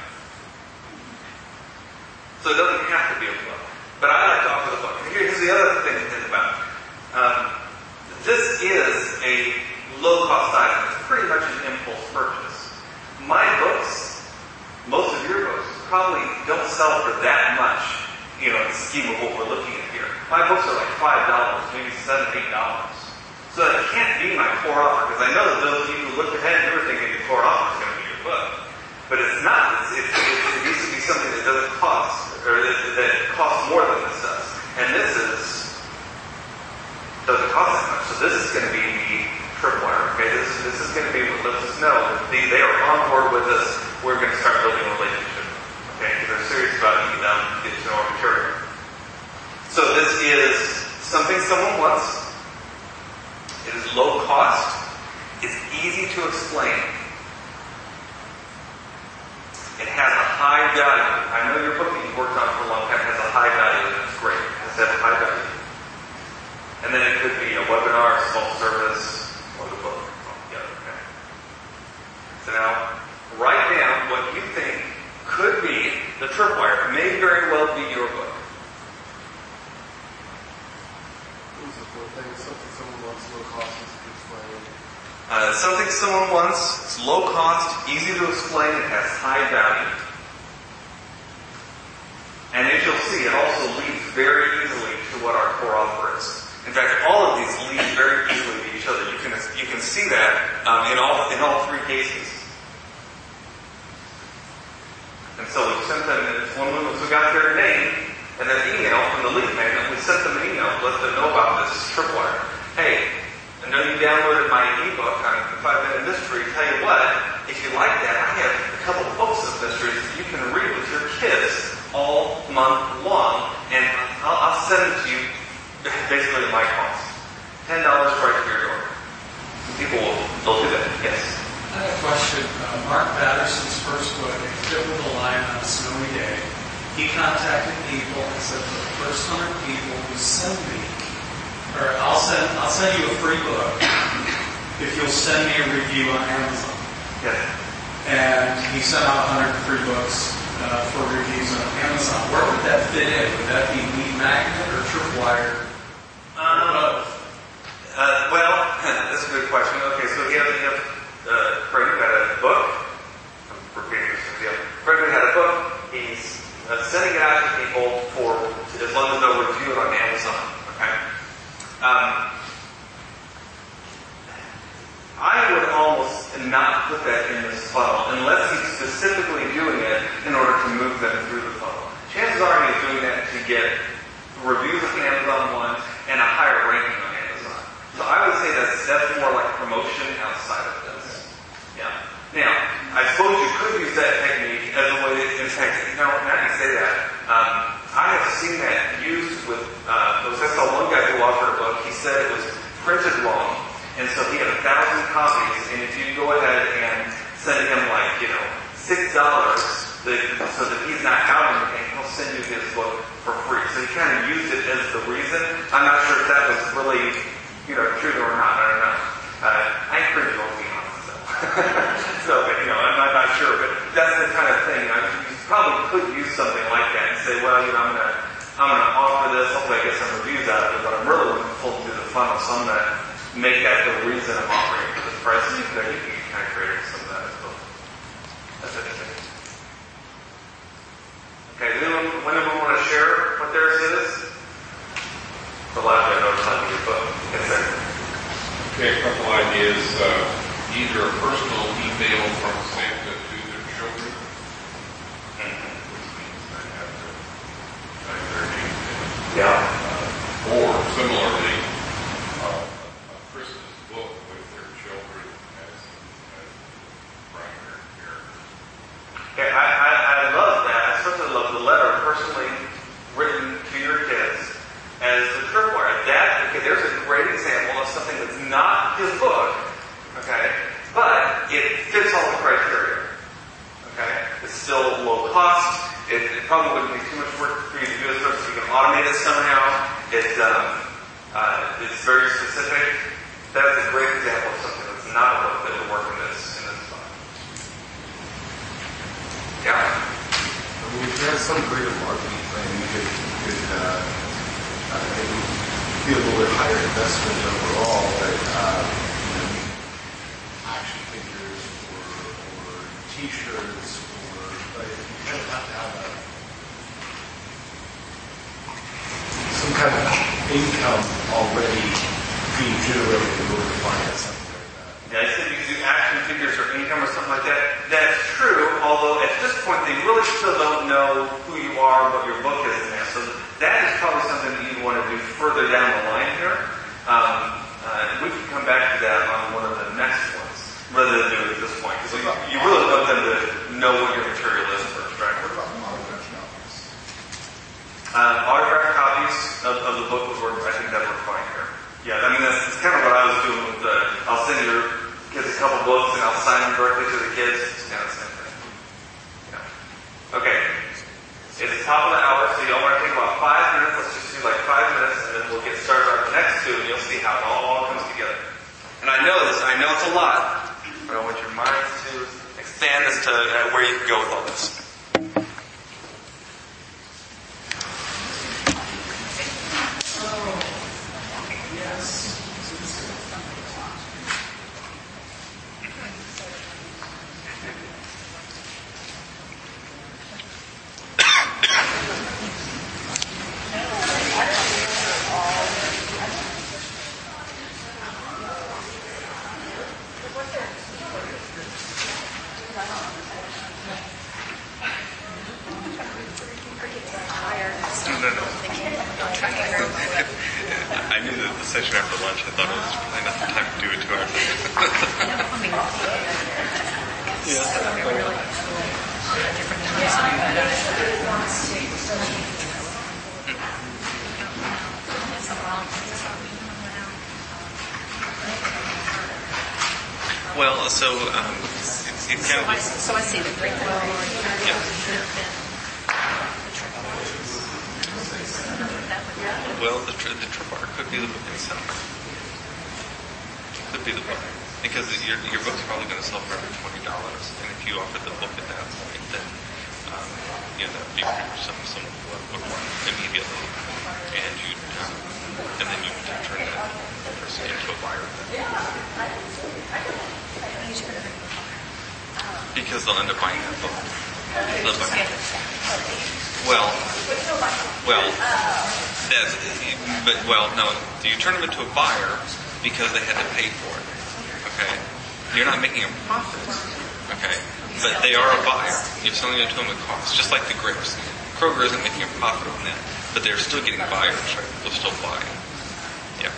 So it doesn't have to be a book. But I like to offer the book. And here's the other thing to think about. Um, this is a low-cost item. It's pretty much an impulse purchase. My books, most of your books, probably don't sell for that much, you know, in the scheme of what we're looking at here. My books are like five dollars, maybe seven dollars, eight dollars. So that can't be my core offer, because I know that those of you who looked ahead, you were thinking the core offer is going to be your book. But it's not. It's, it's, it's, it needs to be something that doesn't cost, or that, that costs more than this does. And this is, doesn't cost that much. So this is going to be the tripwire, okay? This, this is going to be what lets us know that they, they are on board with us. We're going to start building a relationship, okay? Because they're serious about eating them, getting to know our material. So this is something someone wants. It is low cost. It's easy to explain. It has a high value. I know your book that you've worked on for a long time has a high value, and it's great. It has to have a high value. And then it could be a webinar, a small service, or the book altogether. Okay? So now, write down what you think could be the tripwire. It may very well be your book. What was the fourth thing? Something someone wants, low cost, easy to explain. Uh, something someone wants, it's low cost, easy to explain, it has high value. And as you'll see, it also leads very easily to what our core offer is. In fact, all of these lead very easily to each other. You can you can see that um, in all in all three cases. And so we sent them, when we got their name and their email from the lead magnet, we sent them an email to let them know about this tripwire. Hey, I know you downloaded my ebook on five minute Mystery. Tell you what, if you like that, I have a couple of books of mysteries that you can read with your kids all month long, and I'll, I'll send it to you basically at my cost. Ten dollars right to your door. People will, they'll do that. Yes. I have a question. Uh, Mark Patterson's first book, A Trip with a Lion on a Snowy Day, he contacted people and said, for the first hundred people who send me, or I'll send, I'll send you a free book if you'll send me a review on Amazon. Yes. And he sent out one hundred free books uh, for reviews on Amazon. Where would that fit in? Would that be lead magnet or tripwire? Um, Both. Uh, well, that's a good question. Okay, so he has, he has uh, Craig had a book. I'm repeating this again. Craig had a book. He's uh, sending it out to people for as long as they'll review it on Amazon. Okay. Um, I would almost not put that in this funnel unless he's specifically doing it in order to move them through the funnel. Chances are he's doing that to get reviews on Amazon one and a higher ranking on Amazon. So I would say that's that's more like promotion outside of this. Yeah. Now, I suppose you could use that technique as a way to, in fact, you know, now you say that, um, I have seen that used with, uh, I saw one guy who offered a book, he said it was printed wrong, and so he had a thousand copies, and if you go ahead and send him like, you know, six dollars, so that he's not out anything, he'll send you his book for free. So he kind of used it as the reason. I'm not sure if that was really, you know, true or not, I don't know. Uh, I encourage you all to be honest, though. So, but, you know, I'm not, not sure, but that's the kind of thing. I mean, you probably could use something like that and say, well, you know, I'm gonna, I'm gonna offer this, hopefully I get some reviews out of it, but I'm really looking to pull through the funnel, so I'm gonna make that the reason I'm offering it for this price. And you can, you can kind of create some of that as well. That's interesting. Okay, does anyone When do we want to share what theirs is? The last I noticed on your book. Yes, sir. Okay, a couple ideas. Uh, either a personal email from Santa to their children, mm-hmm. which means they have to type their name in. Yeah. Uh, or similarly, uh, a Christmas book with their children as, as primary characters. Okay, I, I, I love that. I especially love the letter personally written to your kids as the tripwire. That, okay, there's a great example of something that's not his book, okay, but it fits all the criteria, okay? It's still low cost. It, it probably wouldn't be too much work for you to do this first. You can automate it somehow. It, um, uh, it's very specific. That is a great example of something that's not a book that would work in this, in this spot. Yeah? I mean, if you had some greater marketing plan, you could, you could uh, uh, maybe be a little bit higher investment overall, but uh, you know, action figures or, or T-shirts, or like, you kind of have to have a, some kind of income already being generated in order to finance something like that. Yeah, I said you could do action figures or income or something like that. That's true, although at this point they really still don't know who you are and what your book is in there. So that is probably something that you'd want to do further down the line here. Um, uh, we can come back to that on one of the next ones, rather than do it at this point. Because you, you really want them to know what your material is first, right? What about autograph copies? Um, autograph copies of, of the book would work. I think that would work fine here. Yeah, I mean, that's, that's kind of what I was doing with the, I'll send your kids a couple books and I'll sign them directly to the kids. It's kind of the same thing. Yeah. Okay. It's the top of the hour, so y'all want to take about five minutes. Let's just do like five minutes and then we'll get started on the next two and you'll see how it all comes together. And I know this, I know it's a lot, but I want your minds to expand as to uh, where you can go with all this. I knew that the session after lunch, I thought it was probably not the time to do it two hours later. Well, so um, it, it kind of... So I see the three. Yeah. Well, the, tri- the trip art could be the book itself. Could be the book. Because your your book's probably going to sell for under twenty dollars. And if you offered the book at that point, then, um, you know, that would be pretty much some, some book immediately. And you um, and then you turn that person into a buyer. Because they'll end up buying that book. They'll buy it. Well, well, that's, but, well, no, you turn them into a buyer because they had to pay for it, okay? You're not making a profit, okay? But they are a buyer. You're selling it to them at cost, just like the grapes. Kroger isn't making a profit on that, but they're still getting buyers, right? They'll still buy. Yeah.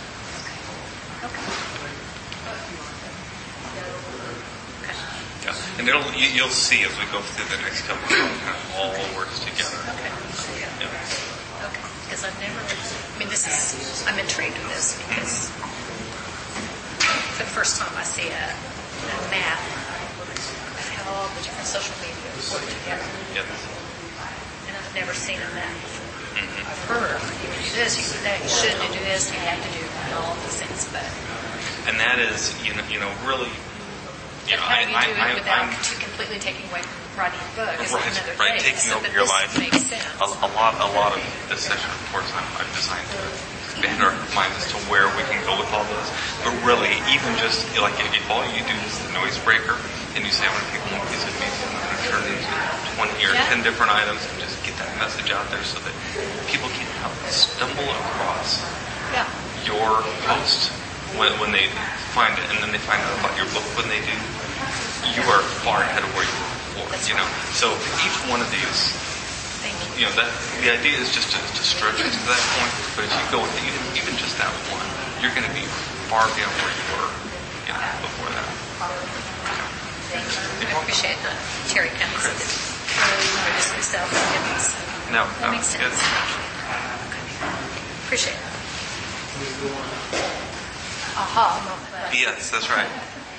Yeah, and it'll, you, you'll see as we go through the next couple of years how it all works together. Okay. Yeah. Okay. Because I've never, I mean, this is, I'm intrigued with this because for the first time I see a, a map of how all the different social media work together. Yeah. And I've never seen a map before. Mm-hmm. I've heard, you can do this, you can do that, you should do this, you have to do all these things, but. And that is, you know, you know, really, you know, how I, do you I, do I, it without I'm, completely taking away from writing a book? It's right, another right, thing. taking So, over but your this life. makes sense. A, a lot, a lot of the session reports I've, I've designed to, to expand our minds as to where we can go with all those. But really, even just, like, if, if all you do is the noise breaker, and you say, I'm going to take one piece of media, I'm going to turn it into twenty or Yeah. ten different items, and just get that message out there so that people can help stumble across Yeah. your post when, when they find it, and then they find out about your book when they do. You are far ahead of where you were before, you know. So each one of these, Thank you. you know, that the idea is just to, to stretch it to that point. But if you go with even even just that one, you're going to be far beyond where you were, you know, before that. Thank you. I appreciate that. Terry kind of said it. Just myself. No, That no, makes sense. it's- Appreciate it. Aha moment. Yes, that's right.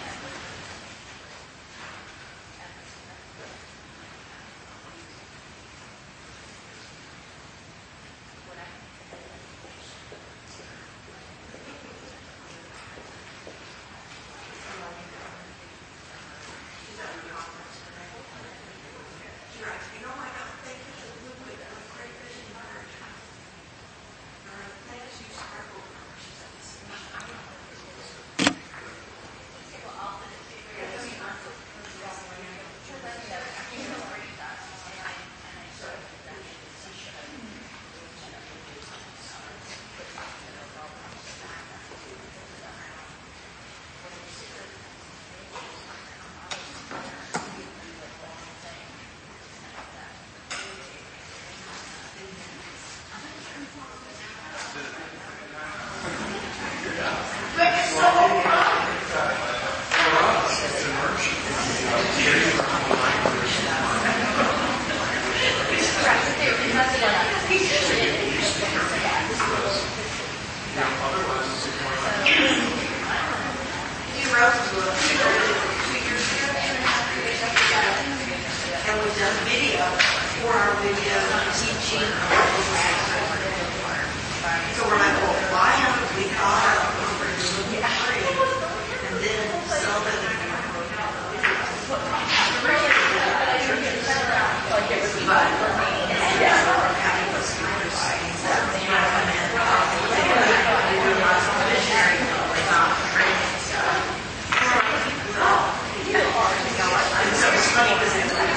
And we've done video for our video teaching. So we're like, well, why haven't we thought of doing it free and then sell them? But yeah, having those conversations that we have come in, we do lots of missionary without training stuff. And so it's funny because it's like,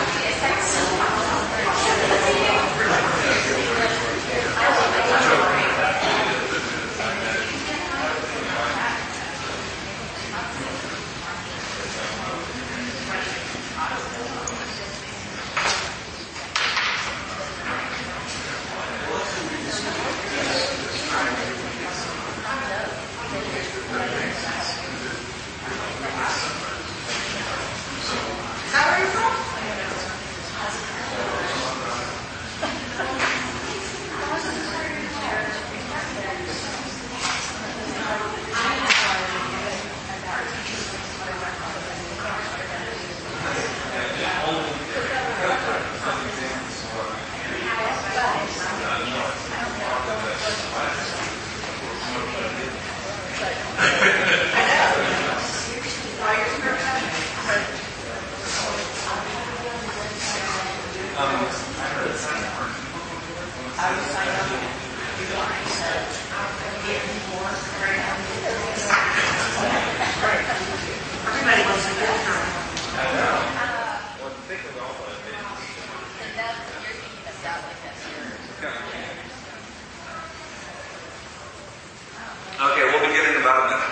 how are you from? Everybody wants to get her. Okay, we'll begin in about a minute.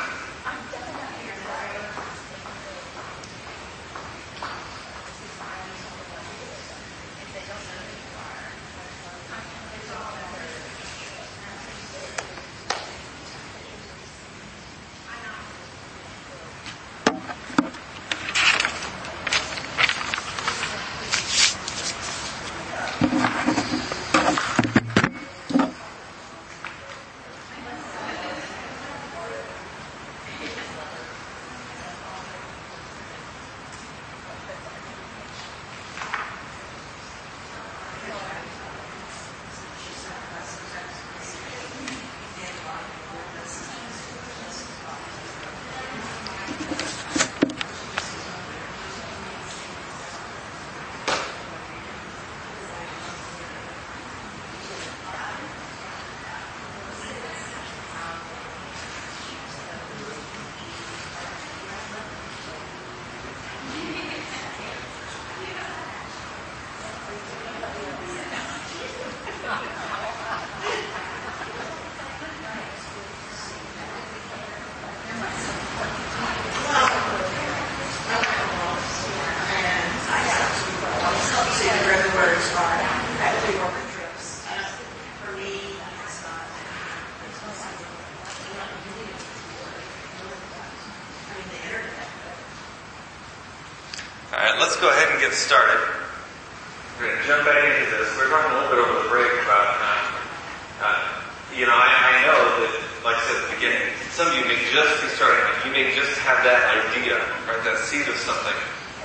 go ahead and get started. We're going to jump back into this. We were talking a little bit over the break about, uh, uh, you know, I, I know that, like I said at the beginning, some of you may just be starting out. You may just have that idea, right, that seed of something.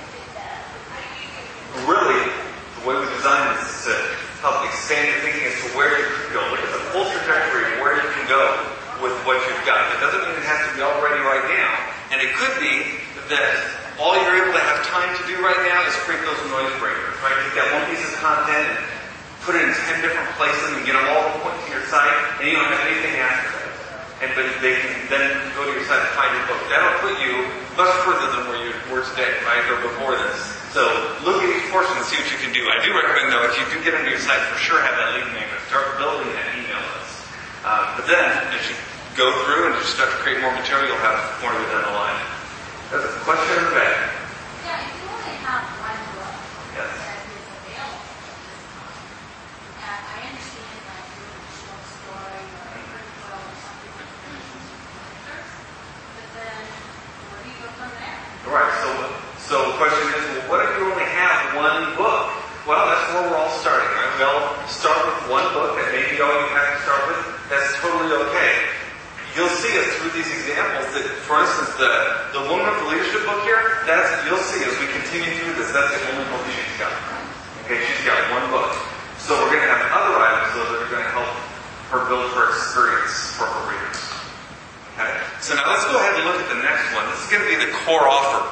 Really, the way we designed this is to help expand your thinking as to where you can go. Look at the full trajectory of where you can go with what you've got. It doesn't mean it has to be all ready right now. And it could be that all you're able to have time to do right now is create those noise breakers, right? Take that one piece of content and put it in ten different places and get them all to point to your site, and you don't have anything after that. And but they can then go to your site and find your book. That'll put you much further than where you were today, right? Or before this. So look at each portion and see what you can do. I do recommend, though, if you do get into your site, for sure have that lead magnet. Start building that email list. Uh, but then, as you go through and just start to create more material, you'll have more of it down the line. There's a question in the back. Yeah, if you only have one book Yes. that is available at this time, and I understand like you're a short story or a critical or something like that, but then where do you go from there? Right, so so the question is, well, what if you only have one book? Well, that's where we're all starting, right? We all start with one book, that may be all you have to start with. That's totally okay. You'll see it through these examples that, for instance, the, the Woman of the Leadership book here, that's, you'll see as we continue through this, that's the only book she's got. Okay, she's got one book. So we're going to have other items, though, that are going to help her build her experience for her readers. Okay? So now let's go ahead and look at the next one. This is going to be the core offer.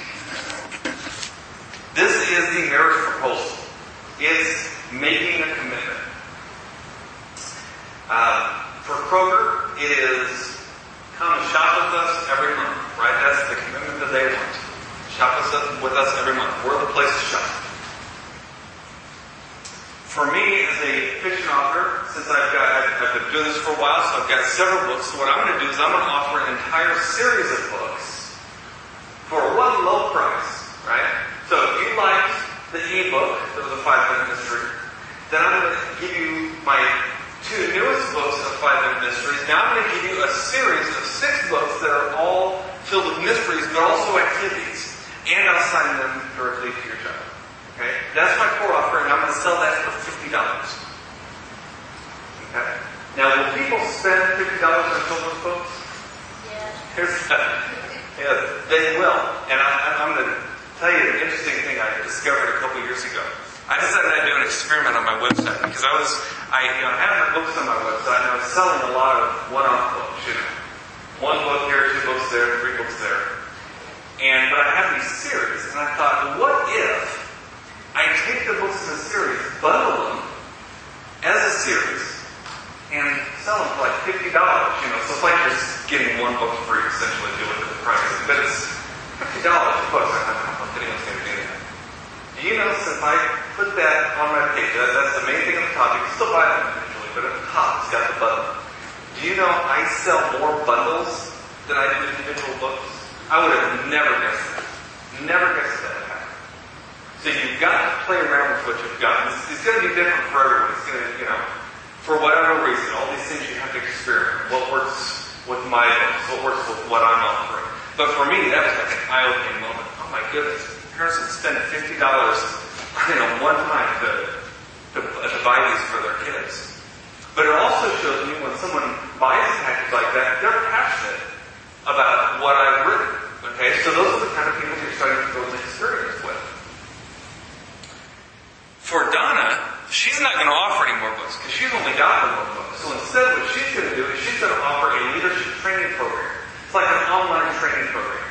This is the marriage proposal. It's making a commitment. Uh, for Kroger, it is come and shop with us every month, right? That's the commitment that they want. Shop with us every month. We're the place to shop. For me, as a fiction author, since I've got, I've, I've been doing this for a while, so I've got several books. So what I'm going to do is I'm going to offer an entire series of books for one low price, right? So if you liked the ebook that was a five-minute mystery, then I'm going to give you my two newest books of five-minute mysteries. Now I'm going to give you a series of six books that are all filled with mysteries, but also activities. And I'll assign them directly to your child. Okay? That's my core offer, and I'm going to sell that for fifty dollars. Okay? Now, will people spend fifty dollars on children's books? Yeah. Here's that. Yeah, they will. And I, I'm going to tell you an interesting thing I discovered a couple years ago. I decided I'd do an experiment on my website because I was, I, you know, had my books on my website and I was selling a lot of one-off books, you know. One book here, two books there, three books there. And, but I had these series and I thought, what if I take the books in a series, bundle them as a series, and sell them for like fifty dollars, you know. So it's like just getting one book free, essentially, do it at the price. But it's fifty dollars a book. I don't know if anyone's going to do that. Do you know, since I put that on my page, that, that's the main thing at the top. You can still buy them individually, but at the top it's got the button. Do you know I sell more bundles than I do individual books? I would have never guessed that. Never guessed that would happen. So you've got to play around with what you've got. It's, it's going to be different for everyone. It's going to, you know, for whatever reason, all these things you have to experiment. What works with my books? What works with what I'm offering? But for me, that was like an eye-opening moment. Oh my goodness. Parents would spend fifty dollars, you know, one time to, to, to buy these for their kids. But it also shows me when someone buys a package like that, they're passionate about what I've written. Okay? So those are the kind of people you're starting to build an experience with. For Donna, she's not going to offer any more books because she's only got one more book. So instead what she's going to do is she's going to offer a leadership training program. It's like an online training program.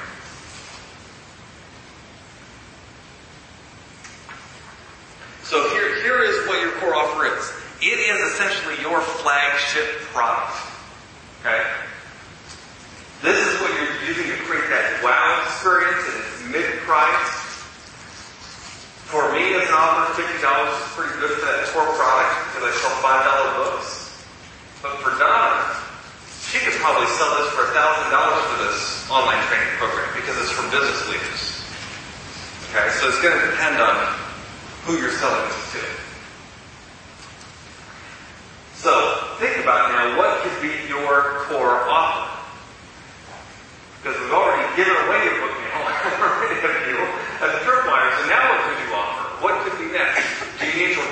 So here, here is what your core offer is. It is essentially your flagship product. Okay? This is what you're using to create that wow experience, and it's mid-price. For me as an author, fifty dollars is pretty good for that core product because I sell five dollar books. But for Donna, she could probably sell this for one thousand dollars for this online training program because it's for business leaders. Okay? So it's going to depend on who you're selling this to. So, think about now, what could be your core offer? Because we've already given away your book now, many of you, as a tripwire. So now we're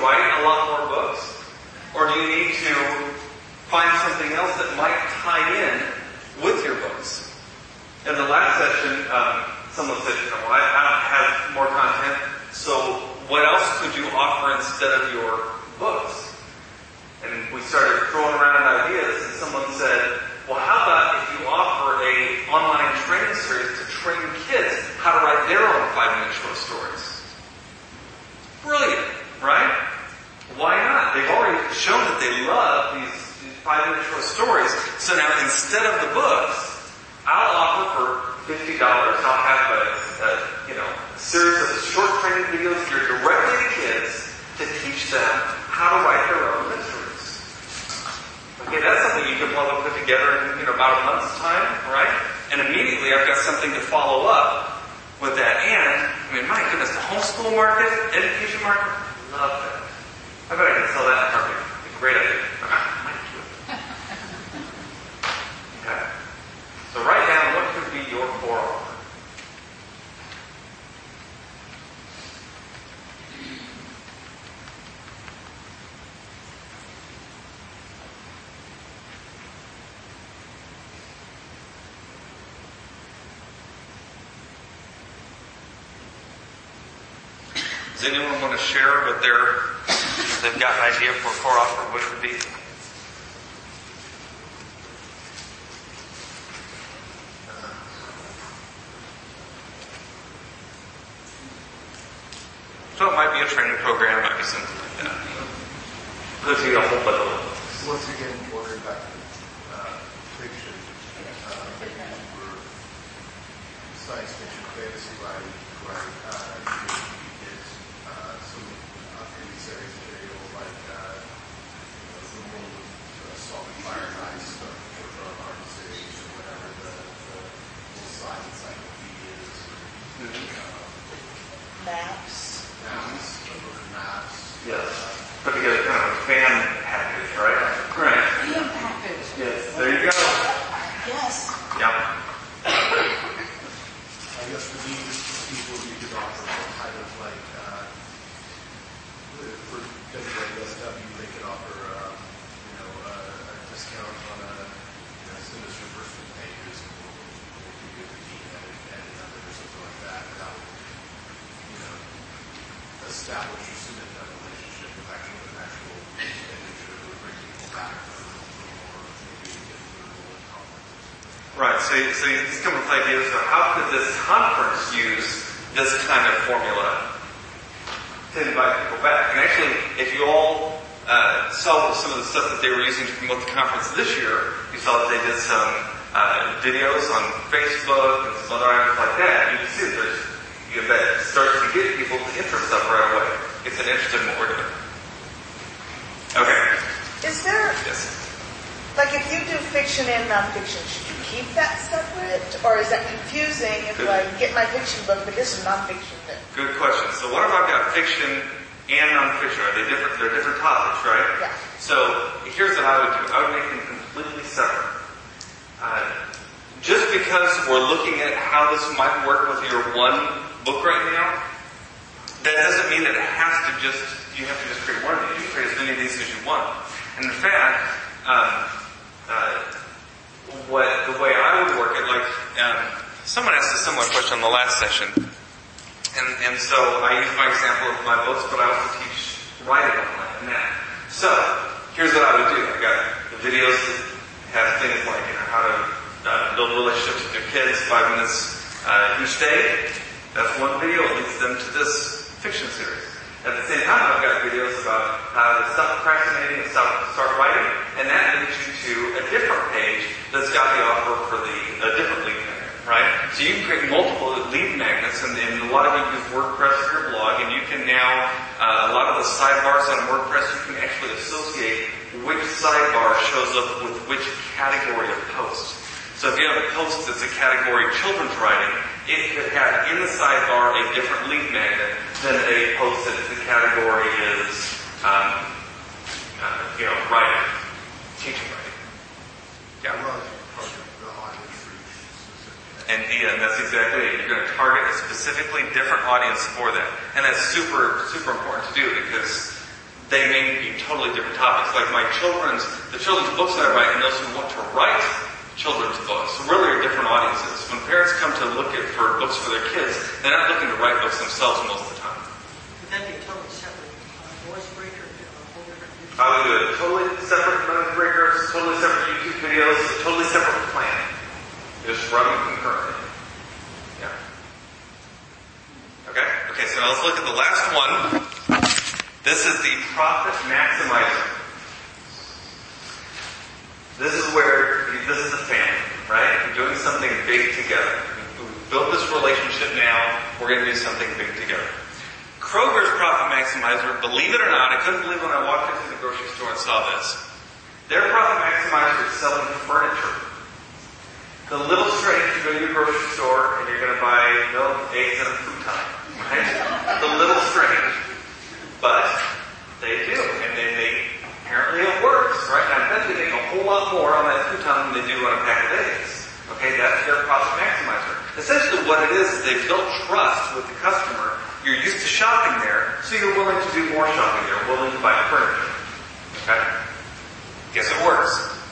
write a lot more books? Or do you need to find something else that might tie in with your books? In the last session, um, someone said, you know, I, I don't have more content, so what else could you offer instead of your books? And we started throwing around ideas, and someone said, well, how about if you offer a online training series to train kids how to write their own five-minute short stories? Brilliant, right? Why not? They've already shown that they love these, these five-minute short stories. So now instead of the books, I'll offer for fifty dollars, I'll have a, a you know a series of short training videos geared directly to kids to teach them how to write their own mysteries. Okay, that's something you can probably put together in you know, about a month's time, right? And immediately I've got something to follow up with that. And, I mean, my goodness, the homeschool market, education market, love that. I bet I can sell that market. It's a great idea. I might do it. Okay. So write down what could be your core offer. Does anyone want to share what they're, they've got an idea for a core offer, what it would be? So it might be a training program, it might be something like that. Let's see a whole bunch of them. Once again, ordering back to uh, fiction, uh, for science fiction, fantasy writing, writing, uh, uh, some uh, series material like uh, you know, the world of uh, Salt and Fire and Ice, or uh, art series, or whatever the, the little side encyclopedias, or uh, Maps. maps, a book of maps. Yes. Put together kind of a fan package, right? Right. Fan package. Yes. There you go. Yes. Yeah. I guess for these people, you could offer some kind of like, uh, for W W S W, they could offer, um, you know, uh, a discount on a, you know, send us your first few pages, and we'll, we'll give you a key edit, edit number or something like that. That would, you know, establish or cement that relationship with actual, with actual editor who would bring people back for, for more, maybe get a little conference. Right. So, so he's come with ideas of how could this conference use this kind of formula to invite people back. And actually, if you all uh, saw some of the stuff that they were using to promote the conference this year, you saw that they did some uh, videos on Facebook and some other items like that. You can see that there's you know, that starts to get people to interest up right away. It's an interest in what we're doing. Okay. Is there, Yes. like if you do fiction and nonfiction, should you keep that separate? Or is that confusing if Good. I get my fiction book, but this is nonfiction? Good question. So what if I've got fiction and nonfiction? Are they different? They're different topics, right? Yeah. So here's what I would do. I would make them completely separate. Uh, just because we're looking at how this might work with your one book right now, that doesn't mean that it has to just, you have to just create one of these. You can create as many of these as you want. And in fact, um, uh, what the way I would work it, like um, someone asked a similar question in the last session. And, and so I use my example of my books, but I also teach writing online and that. So here's what I would do. I got the videos that have things like you know, how to uh, build relationships with your kids, five minutes uh, each day. That's one video. It leads them to this fiction series. At the same time, I've got videos about how to stop procrastinating and stop, start writing, and that leads you to a different page that's got the offer for the a different lead magnet, right? So you can create multiple lead magnets, and, and a lot of you use WordPress for your blog, and you can now, uh, a lot of the sidebars on WordPress, you can actually associate which sidebar shows up with which category of post. So if you have a post that's a category children's writing, it could have in the sidebar a different lead magnet than a post that the category is, um, uh, you know, writing, teaching writing. Yeah. And yeah, that's exactly it. You're going to target a specifically different audience for that. And that's super, super important to do because they may be totally different topics. Like my children's, the children's books that I write, and those who want to write children's books really are different audiences. When parents come to look at for books for their kids, they're not looking to write books themselves most of the time. Would that be a totally separate uh, voice breaker? A whole different YouTube? I would do it totally separate noise breakers, totally separate YouTube videos, a totally separate plan. Just run them concurrently. Yeah. Okay? Okay, so now let's look at the last one. This is the profit maximizer. This is where, this is the family, right? We're doing something big together. We've built this relationship now, we're going to do something big together. Kroger's profit maximizer, believe it or not, I couldn't believe when I walked into the grocery store and saw this. Their profit maximizer is selling furniture. The little strange, you go to your grocery store and you're going to buy milk, eggs, and a futon, right? The little strange. But they do, and they, they apparently it works, right? And I bet they make a whole lot more on that futon than they do on a pack of eggs. Okay, that's their profit maximizer. Essentially what it is, is they've built trust with the customer. You're used to shopping there, so you're willing to do more shopping there, willing to buy furniture. Okay? Guess it works.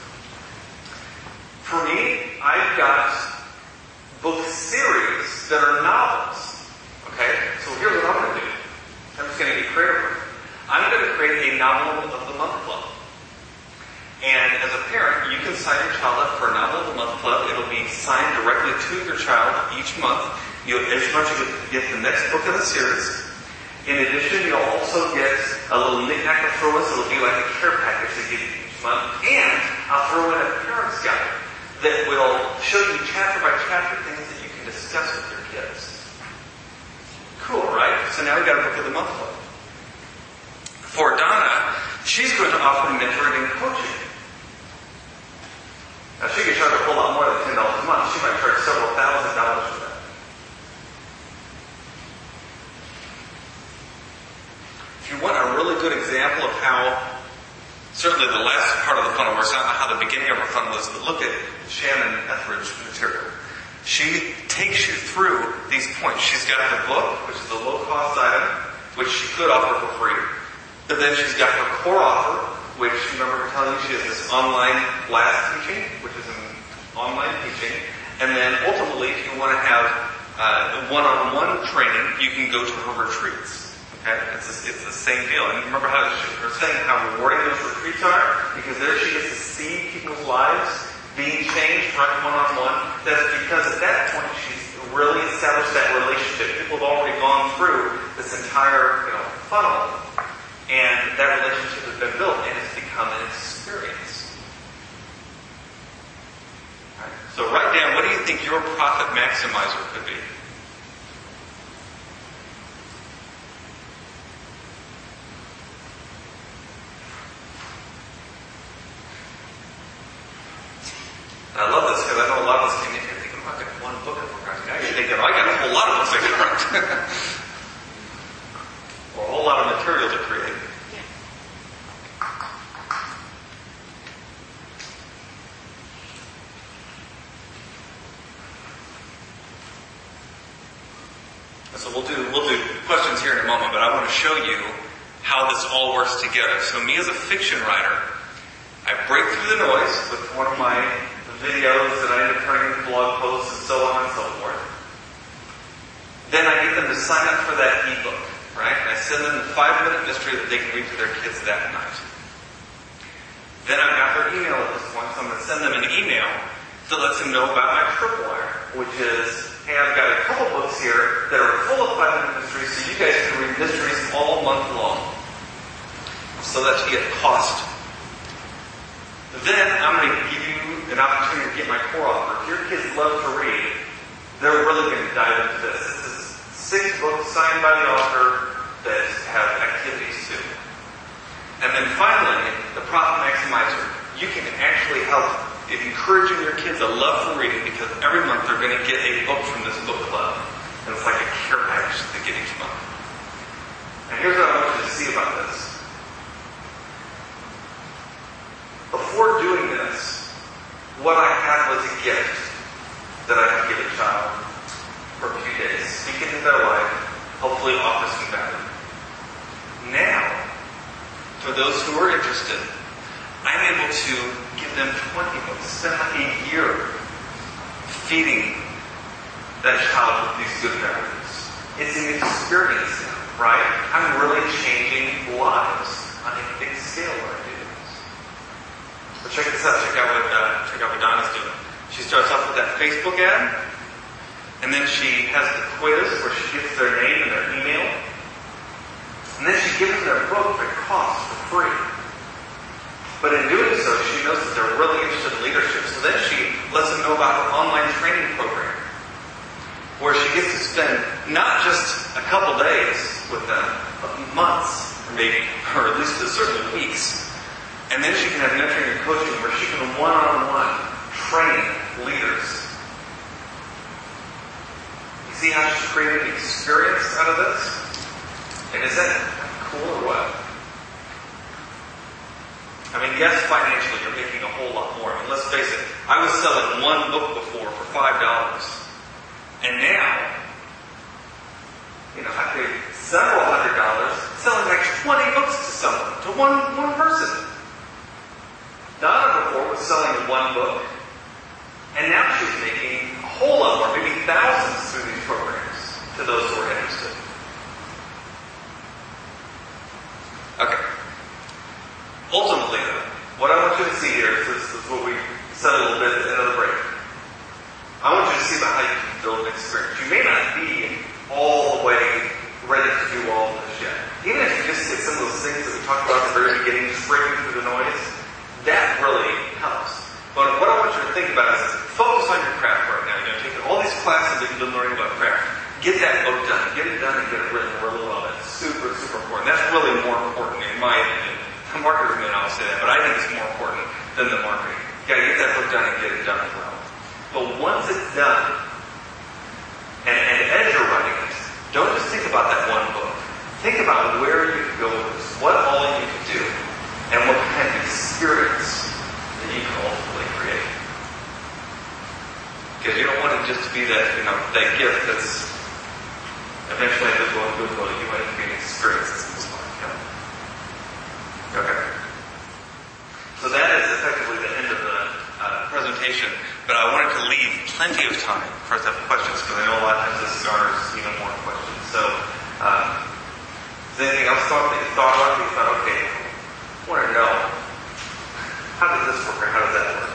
For me, I've got book series that are novels. Okay? So here's what I'm going to do. I'm just going to get creative. I'm going to create a novel of the month club. And as a parent, you can sign your child up for a novel of the month club. It'll be signed directly to your child each month. You'll, each month you get the next book in the series. In addition, you'll also get a little knick-knack to throw in, so it'll be like a care package they give you each month. And I'll throw in a parent's guide that will show you chapter by chapter things that you can discuss with your kids. Cool, right? So now we've got a book of the month club. For Donna, she's going to offer mentoring and coaching. Now she can charge a whole lot more than ten dollars a month. She might charge several thousand dollars for that. If you want a really good example of how, certainly the last part of the funnel works, not how the beginning of her funnel is, but look at Shannon Etheridge material. She takes you through these points. She's got the book, which is a low-cost item, which she could offer for free. But then she's got her core offer, which, remember her telling you she has this online blast teaching, which is an online teaching. And then ultimately, if you want to have uh, one-on-one training, you can go to her retreats. Okay? It's, a, it's the same deal. And remember how she was saying how rewarding those retreats are? Because there she gets to see people's lives being changed right one-on-one. That's because at that point, she's really established that relationship. People have already gone through this entire, you know, funnel. And that relationship has been built and it's become an experience. Right. So write down, what do you think your profit maximizer could be? And I love this because I know a lot of us came in here thinking, oh, I've got one book of procrastination. Now you're thinking, oh, I got a whole lot of books I can write. Or a whole lot of material to create. Yeah. So we'll do we'll do questions here in a moment, but I want to show you how this all works together. So me as a fiction writer, I break through the noise with one of my videos that I end up turning into blog posts and so on and so forth. Then I get them to sign up for that ebook. Right? And I send them the five-minute mystery that they can read to their kids that night. Then I've got their email at this point, so I'm going to send them an email that lets them know about my tripwire, which is, hey, I've got a couple books here that are full of five-minute mysteries, so you guys can read mysteries all month long. So that you get cost. Then I'm going to give you an opportunity to get my core offer. If your kids love to read, they're really going to dive into this. This is six books signed by the author that have activities too. And then finally, the profit maximizer. You can actually help in encouraging your kids a love for reading because every month they're going to get a book from this book club. And it's like a care package that they get each month. And here's what I want you to see about this. Before doing this, what I had was a gift that I could give a child for a few days, speak into their life, hopefully offer some value. Now, for those who are interested, I'm able to give them twenty books, spend like a year feeding that child with these good values. It's an experience now, right? I'm really changing lives on a big scale when I do this. But check this out. Check out what uh, check out what Donna's doing. She starts off with that Facebook ad, and then she has the quiz where she gives their name and their email, and then she gives them their book that costs for free. But in doing so, she knows that they're really interested in leadership. So then she lets them know about her online training program, where she gets to spend not just a couple days with them, but months, or maybe, or at least certainly weeks. And then she can have mentoring and coaching where she can one-on-one train leaders. You see how she's created an experience out of this? And is that cool or what? I mean, yes, financially, you're making a whole lot more. I mean, let's face it. I was selling one book before for five dollars. And now, you know, I paid several hundred dollars selling like twenty books to someone, to one, one person. Donna before was selling one book, and now she's making a whole lot more, maybe thousands through these programs to those who are interested. Okay. Ultimately, though, what I want you to see here is this is what we said a little bit at the end of the break. I want you to see about how you can build an experience. You may not be all the way ready to do all of this yet. Even if you just get some of those things that we talked about at the very beginning, just breaking through the noise, that really helps. But what I want you to think about is focus on your craft right now. You're going to take all these classes that you've been learning about craft. Get that book done. Get it done and get it written really well. That's super, super important. That's really more important in my opinion. The marketers may not say that, but I think it's more important than the marketing. You got to get that book done and get it done well. But once it's done, and, and as you're writing it, don't just think about that one book. Think about where you can go with this, what all you can do, and what kind of experience that you can ultimately create. Because you don't want it just to be that, you know, that gift that's eventually invisible and goodwill. You want it to be an experience that's in this life. Yeah. Okay. So that is effectively the end of the uh, presentation. But I wanted to leave plenty of time for us to have questions, because I know a lot of times this garners even more questions. So, uh, is there anything else thought that you thought about? You thought, okay, I want to know, how does this work, or how does that work?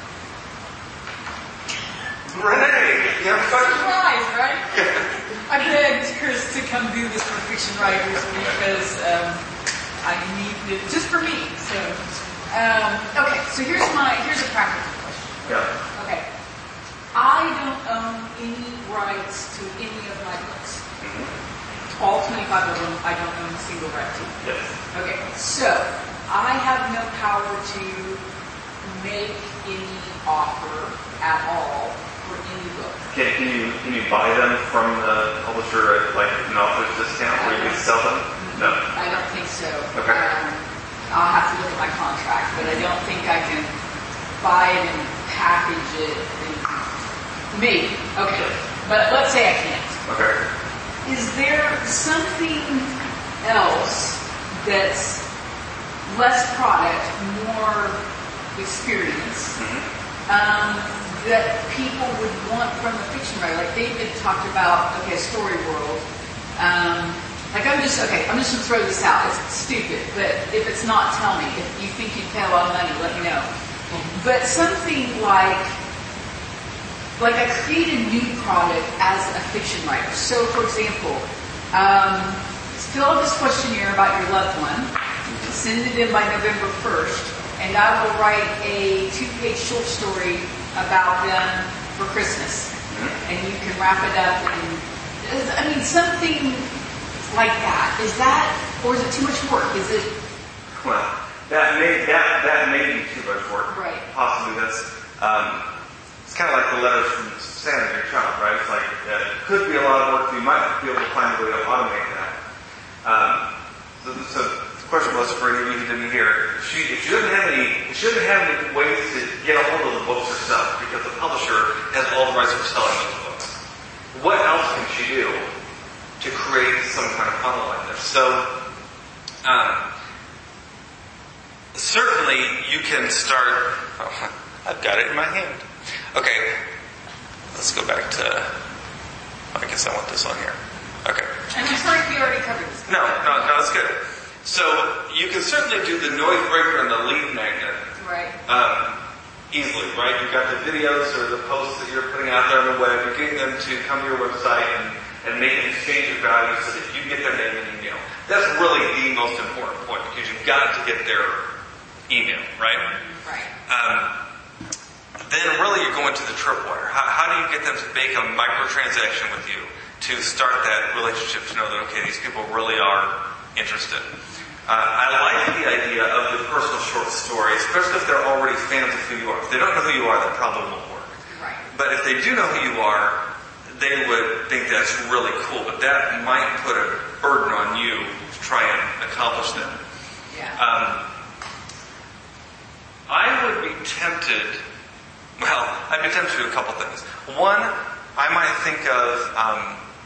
Renee, you have a question? Surprise, right? I begged Chris to come do this for Fiction Writers because um, I need it just for me. So, um, okay. So here's my here's a practical question. Yeah. Okay. I don't own any rights to any of my books. Mm-hmm. All twenty-five of them, I don't own a single right to. Yes. Okay. So I have no power to make any offer at all for any book. Can, can you can you buy them from the publisher at like an author's discount where you can sell them? No. I don't think so. Okay. Um, I'll have to look at my contract, but I don't think I can buy it and package it. And maybe. Okay. But let's say I can't. Okay. Is there something else that's less product, more experience, Mm-hmm. um, that people would want from a fiction writer? Like David talked about, okay, a story world. Um, like I'm just, okay, I'm just going to throw this out. It's stupid, but if it's not, tell me. If you think you'd pay a lot of money, let me know. But something like, like I create a new product as a fiction writer. So, for example, um, fill out this questionnaire about your loved one, send it in by November first, and I will write a two-page short story about them for Christmas. And you can wrap it up and, I mean, something like that. Is that, or is it too much work? Is it? Well, that may that that may be too much work. Right. Possibly that's um, it's kind of like the letters from Santa to your child, right? It's like uh, it could be a lot of work. But you might be able to find a way to automate that. Um, so, so the question was for any of you who didn't hear. If she, if she doesn't have any, if she doesn't have any ways to get a hold of the books herself, because the publisher has all the rights for selling those books, what else can she do to create some kind of funnel like this? So, um, certainly you can start. Oh, I've got it in my hand. Okay, let's go back to. I guess I want this on here. Okay. And I'm sorry if you already covered this. No, no, no, it's good. So you can certainly do the noise breaker and the lead magnet. Right. Um, easily, right? You've got the videos or the posts that you're putting out there on the web. You're getting them to come to your website and, and make an exchange of value so that you get their name and email. That's really the most important point because you've got to get their email, right? Right. Um, then really you're going to the tripwire. How, how do you get them to make a microtransaction with you to start that relationship to know that, okay, these people really are interested? Uh, I like the idea of the personal short story, especially if they're already fans of who you are. If they don't know who you are, that probably won't work. Right. But if they do know who you are, they would think that's really cool. But that might put a burden on you to try and accomplish that. Yeah. Um, I would be tempted, well, I'd be tempted to do a couple things. One, I might think of, um,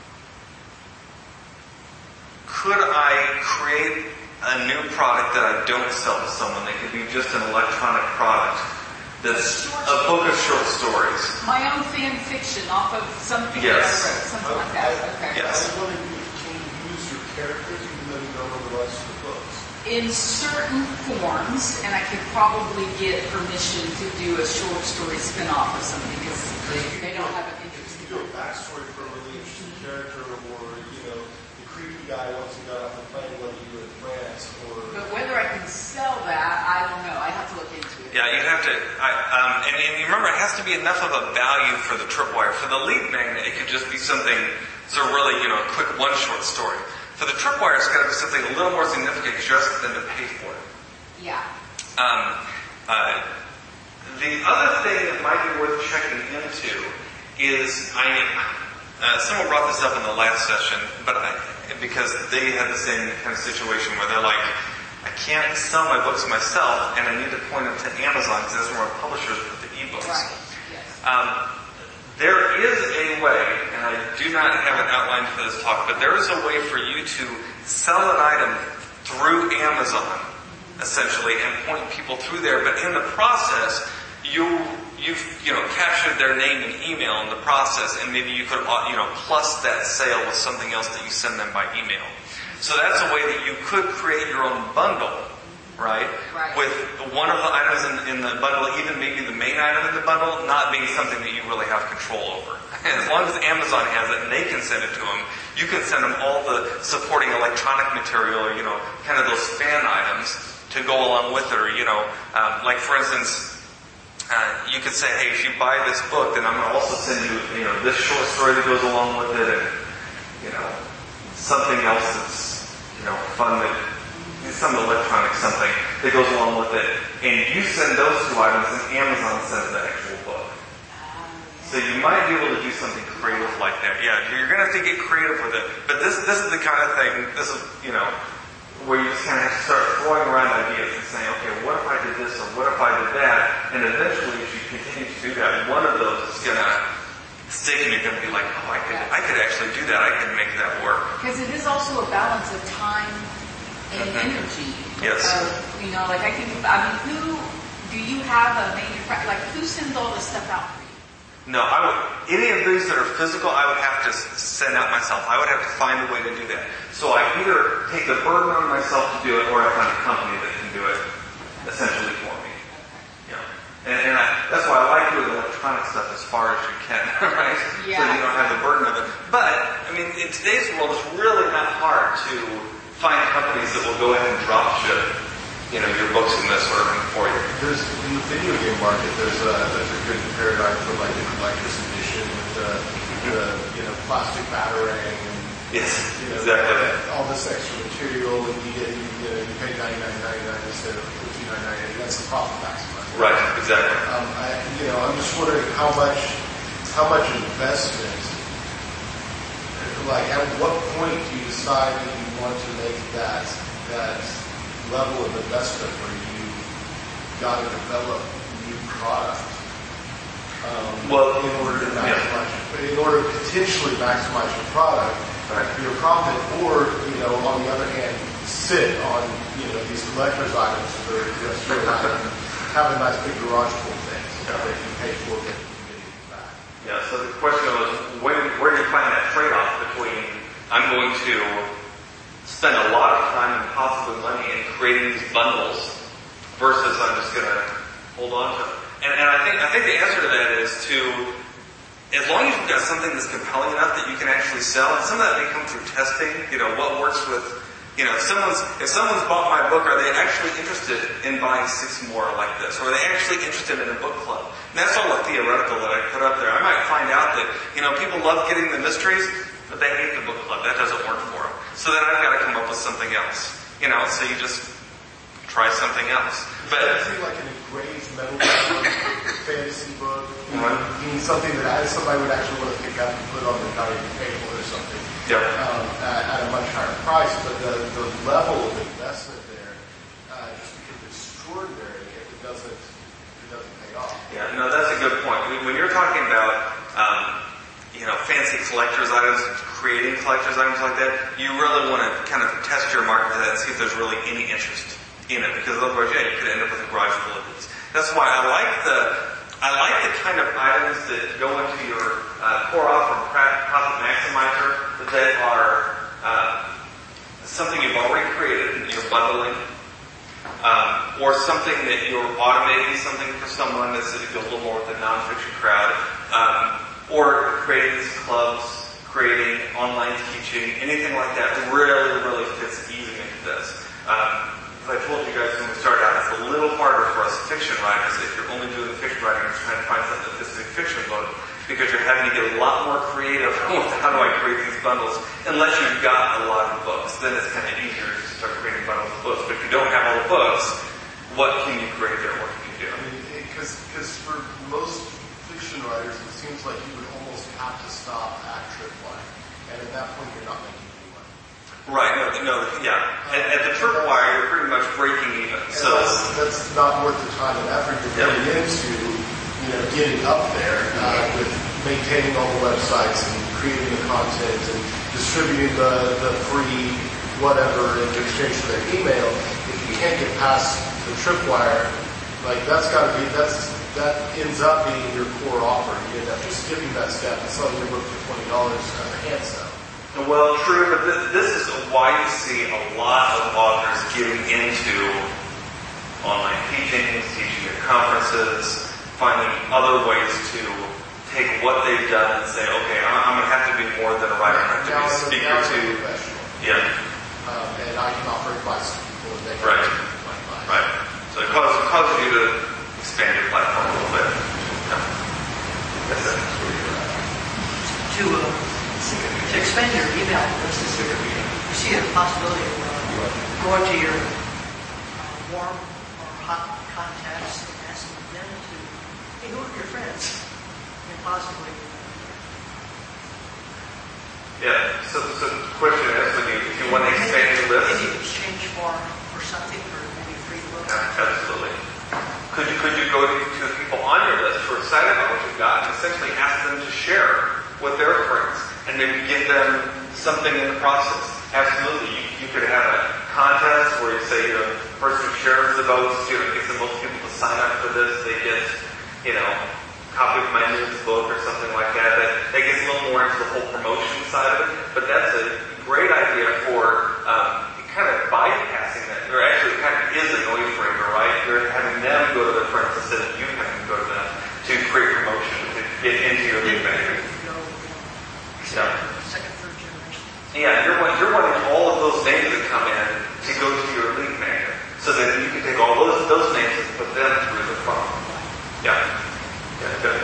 could I create a new product that I don't sell to someone? That could be just an electronic product that's a book of short stories. My own fan fiction off of something Yes. that I wrote, something like that. Okay. Yes. I was wondering if you can use your characters even though you don't know the rest of the books. In certain forms, and I could probably get permission to do a short story spin-off or something because they don't have an interest. You do a backstory for a really interesting character, or you know, the creepy guy once he got off the plane whether you were in France, or. But whether I can sell that, I don't know. I have to look into it. Yeah, you'd have to, I, um, and, and you remember it has to be enough of a value for the tripwire. For the lead magnet, it could just be something, sort of really, you know, a quick one short story. For the tripwire, it's got to be something a little more significant because you're asking them to pay for it. Yeah. Um, uh, the other thing that might be worth checking into is, I, uh, someone brought this up in the last session, but I, because they had the same kind of situation where they're like, I can't sell my books myself, and I need to point them to Amazon because that's where our publishers put the ebooks. Right. Yes. Um, there is a way, and I do not have it outlined for this talk, but there is a way for you to sell an item through Amazon, essentially, and point people through there. But in the process, you you've you know captured their name and email in the process, and maybe you could you know plus that sale with something else that you send them by email. So that's a way that you could create your own bundle, right? Right. With one of the items in, in the bundle, even maybe the main item in the bundle, not being something that you really have control over. And as long as Amazon has it and they can send it to them, you can send them all the supporting electronic material or, you know, kind of those fan items to go along with it. Or, you know, um, like for instance, uh, you could say, hey, if you buy this book, then I'm going to also send you, you know, this short story that goes along with it and, you know, something else that's, you know, fun that, some electronic something that goes along with it. And you send those two items and Amazon sends the actual book. So you might be able to do something creative like that. Yeah, you're going to have to get creative with it. But this this is the kind of thing, this is, you know, where you just kind of have to start throwing around ideas and saying, okay, what if I did this or what if I did that? And eventually, if you continue to do that, one of those is going to stick and you're going to be like, oh, I could, I could actually do that. I could make that work. Because it is also a balance of time and Mm-hmm. energy. Yes. Of, you know, like I can, I mean, who, do you have a manufacturer, like who sends all this stuff out for you? No, I would, any of these that are physical, I would have to send out myself. I would have to find a way to do that. So I either take the burden on myself to do it, or I find a company that can do it, essentially for me. Yeah. And, and I, that's why I like doing electronic stuff as far as you can, right? Yeah. So you don't have the burden of it. But, I mean, in today's world, it's really not hard to find companies that will go ahead and drop ship, you know, your books and this sort of thing for you. There's in the video game market. There's a there's a good paradigm for like the collector's edition with the, the you know plastic batarang and Yes, you know, exactly. all this extra material, and you get you, you, know, you pay ninety-nine ninety-nine instead of fifty-nine ninety-nine. That's the profit maximizer. Right, exactly. Um, I, you know, I'm just wondering how much how much investment. Like, at what point do you decide that you want to make that that level of investment where you got to develop new product um, well, in order to maximize, yeah. in order to potentially maximize your product, right. your profit, or you know, on the other hand, sit on you know know, these collector's items that are just really have a nice big garage full of things that they can pay for it and get it back. Yeah, so the question was, when, where do you find that trade-off between I'm going to spend a lot of time and possibly money in creating these bundles versus I'm just going to hold on to them? And, and I think I think the answer to that is to, as long as you've got something that's compelling enough that you can actually sell, and some of that may come through testing, you know, what works with, you know, if someone's, if someone's bought my book, are they actually interested in buying six more like this? Or are they actually interested in a book club? And that's all a theoretical that I put up there. I might find out that, you know, people love getting the mysteries, but they hate the book club. That doesn't work for them. So then I've got to come up with something else. You know, so you just try something else. But I see like an engraved metal bound fantasy book. You know, you need something that somebody would actually want to pick up and put on their dining table or something. Yep. Um, at, at a much higher price, but the, the level of investment there uh, just becomes extraordinary if it doesn't if it doesn't pay off. yeah, no, that's a good point. When you're talking about um, you know, fancy collector's items, creating collector's items like that, you really want to kind of test your market for that and see if there's really any interest in it, because otherwise, yeah, you could end up with a garage full of these. That's why I like the I like the kind of items that go into your uh, core offer and profit maximizer that are uh, something you've already created and you're bundling, um, or something that you're automating something for someone that's that goes a little more with the nonfiction crowd, um, or creating these clubs, creating online teaching, anything like that really, really fits easy into this. Um, As I told you guys when we started out, it's a little harder for us fiction writers if you're only doing fiction writing and trying to find something that fits in a fiction book, because you're having to get a lot more creative with how do I create these bundles, unless you've got a lot of books. Then it's kind of easier to start creating bundles of books. But if you don't have all the books, what can you create there? What can you do? Because for most fiction writers, it seems like you would almost have to stop at tripwire, and at that point, you're not making any money. Right, no, no, yeah. At, at the tripwire, you're pretty much breaking even. So that's, that's not worth the time and effort you're putting Yep. into, you know, getting up there uh, with maintaining all the websites and creating the content and distributing the, the free whatever in exchange for their email. If you can't get past the tripwire, like that's got to be that's that ends up being your core offer. You end up just skipping that step and selling your book for twenty dollars as a hand sell. Well, true, but this, this is why you see a lot of authors getting into online teaching, teaching at conferences, finding other ways to take what they've done and say, okay, I'm going to have to be more than a writer. I have to be a speaker now too. I'm a professional. Yeah. Um, and I can offer advice to people and they can Right. take my advice. Right. So it causes, it causes you to expand your platform a little bit. Yeah. That's it. To, uh, to expand your email list, is there, you see a possibility of uh, going to your uh, warm or hot contacts and asking them to, hey, who are your friends? And possibly. Yeah. So, so the question is, when you, if you want to expand your list, Maybe exchange for, for something, for maybe free book. absolutely. Could you could you go to, to the people on your list who are excited about what you've got and essentially ask them to share with their friends and maybe give them something in the process? Absolutely. You, you could have a contest where you say, you know, the person who shares the most, you know, gets the most people to sign up for this, they get, you know, a copy of my newest book or something like that. That, that gets a little more into the whole promotion side of it. But that's a great idea for um, kind of bypassing that. Or actually, it kind of is a noise breaker, right? You're having them go to their friends instead of you having to go to them to create promotion, to get into your lead manager. Yeah. Second, third generation. Yeah, you're, want- you're wanting all of those names that come in to go to your lead manager, so that you can take all those those names and put them through the funnel. Yeah. Yeah, good.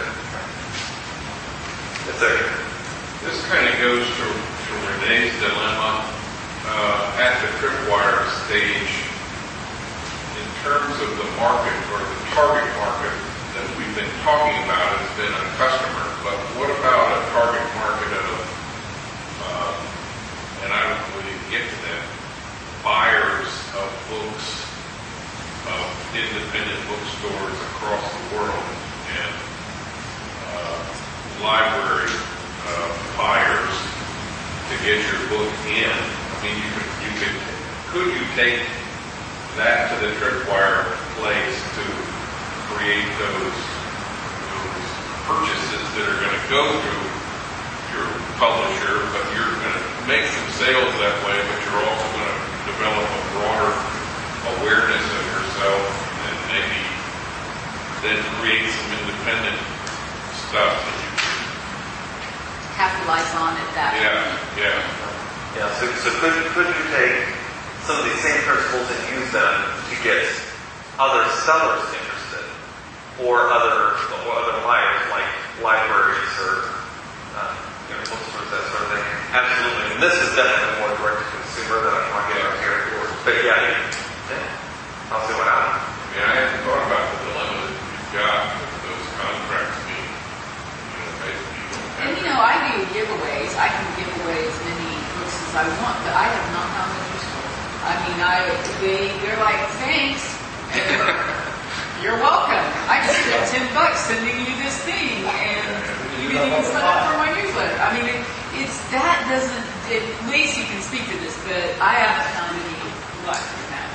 Yes, sir. This kind of goes to, to Renee's dilemma uh, at the tripwire stage in terms of the market or the target market that we've been talking about has been a customer, but what about a target market of, uh, and I don't really get to that, buyers of books, of independent bookstores across the world, and uh, library uh, buyers to get your book in? I mean, you could, you could, could you take that to the tripwire place to create those, those purchases that are going to go through your publisher, but you're going to make some sales that way, but you're also going to develop a broader awareness of yourself and maybe then create some independent stuff that you can capitalize on at that Yeah, point. yeah. Yeah, so, so could, could you take some of these same principles and use them to get other sellers interested, or other or other buyers like libraries or uh, you know, bookstores, that sort of thing? Absolutely. And this is definitely more direct to consumer than I'm talking about here. But yeah, yeah. I'll see what happens. Yeah, I hadn't thought about the dilemma that you've got with those contracts being, you know, basically. And you know, I do giveaways. I can give away as many books as I want, but I have not found them useful. I mean, I they they're like, thanks, you're welcome. I just spent ten bucks sending you this thing, and you didn't even sign up for my newsletter. I mean, it, it's that doesn't. It, Lacey can speak to this, but I haven't found any luck with that.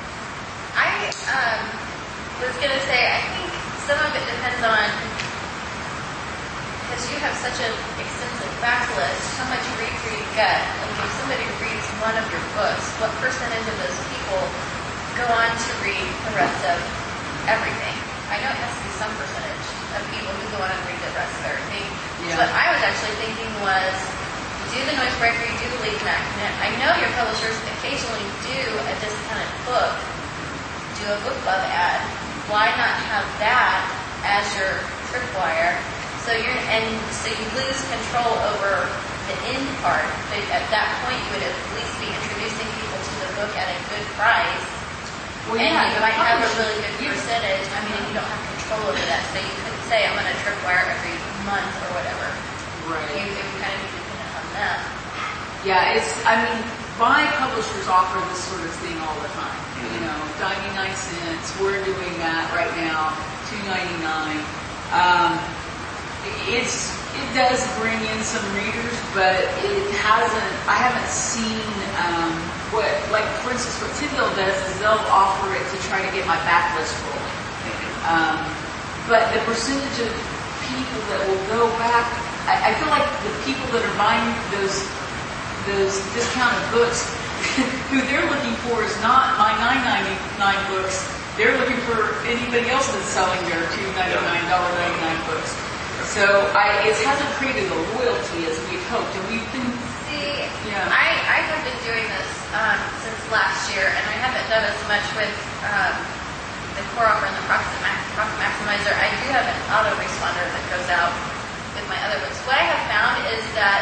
I um, was going to say, I think some of it depends on, because you have such an extensive backlist, how much read through you get. Like if somebody reads one of your books, what percentage of those people go on to read the rest of everything? I know it has to be some percentage of people who go on and read the rest of everything. Yeah. So what I was actually thinking was, do the noise breaker, you do the lead magnet. I know your publishers occasionally do a discounted book, do a book club ad. Why not have that as your tripwire? So you're and so you lose control over the end part. But at that point, you would at least be introducing people to the book at a good price, Well, and yeah, you the might have a publisher- really good percentage. I mean, you don't have control over that, so you couldn't say I'm going to tripwire every month or whatever. Right. You it would kind of be dependent on them. Yeah, it's, I mean, my publishers offer this sort of thing all the time. You know, ninety-nine cents, we're doing that right now, two ninety-nine. Um, it's, it does bring in some readers, but it hasn't, I haven't seen, um, what, like, for instance, what Tyndale does is they'll offer it to try to get my backlist rolling. Um, but the percentage of people that will go back, I, I feel like the people that are buying those those discounted books, who they're looking for is not my nine ninety-nine books. They're looking for anybody else that's selling their two ninety-nine, one ninety-nine books. So I, it hasn't created the loyalty as we'd hoped, and we've been. See, Yeah. I, I have been doing this um, since last year, and I haven't done as much with um, the Core Offer and the Profit, Max, Profit Maximizer. I do have an autoresponder that goes out with my other books. What I have found is that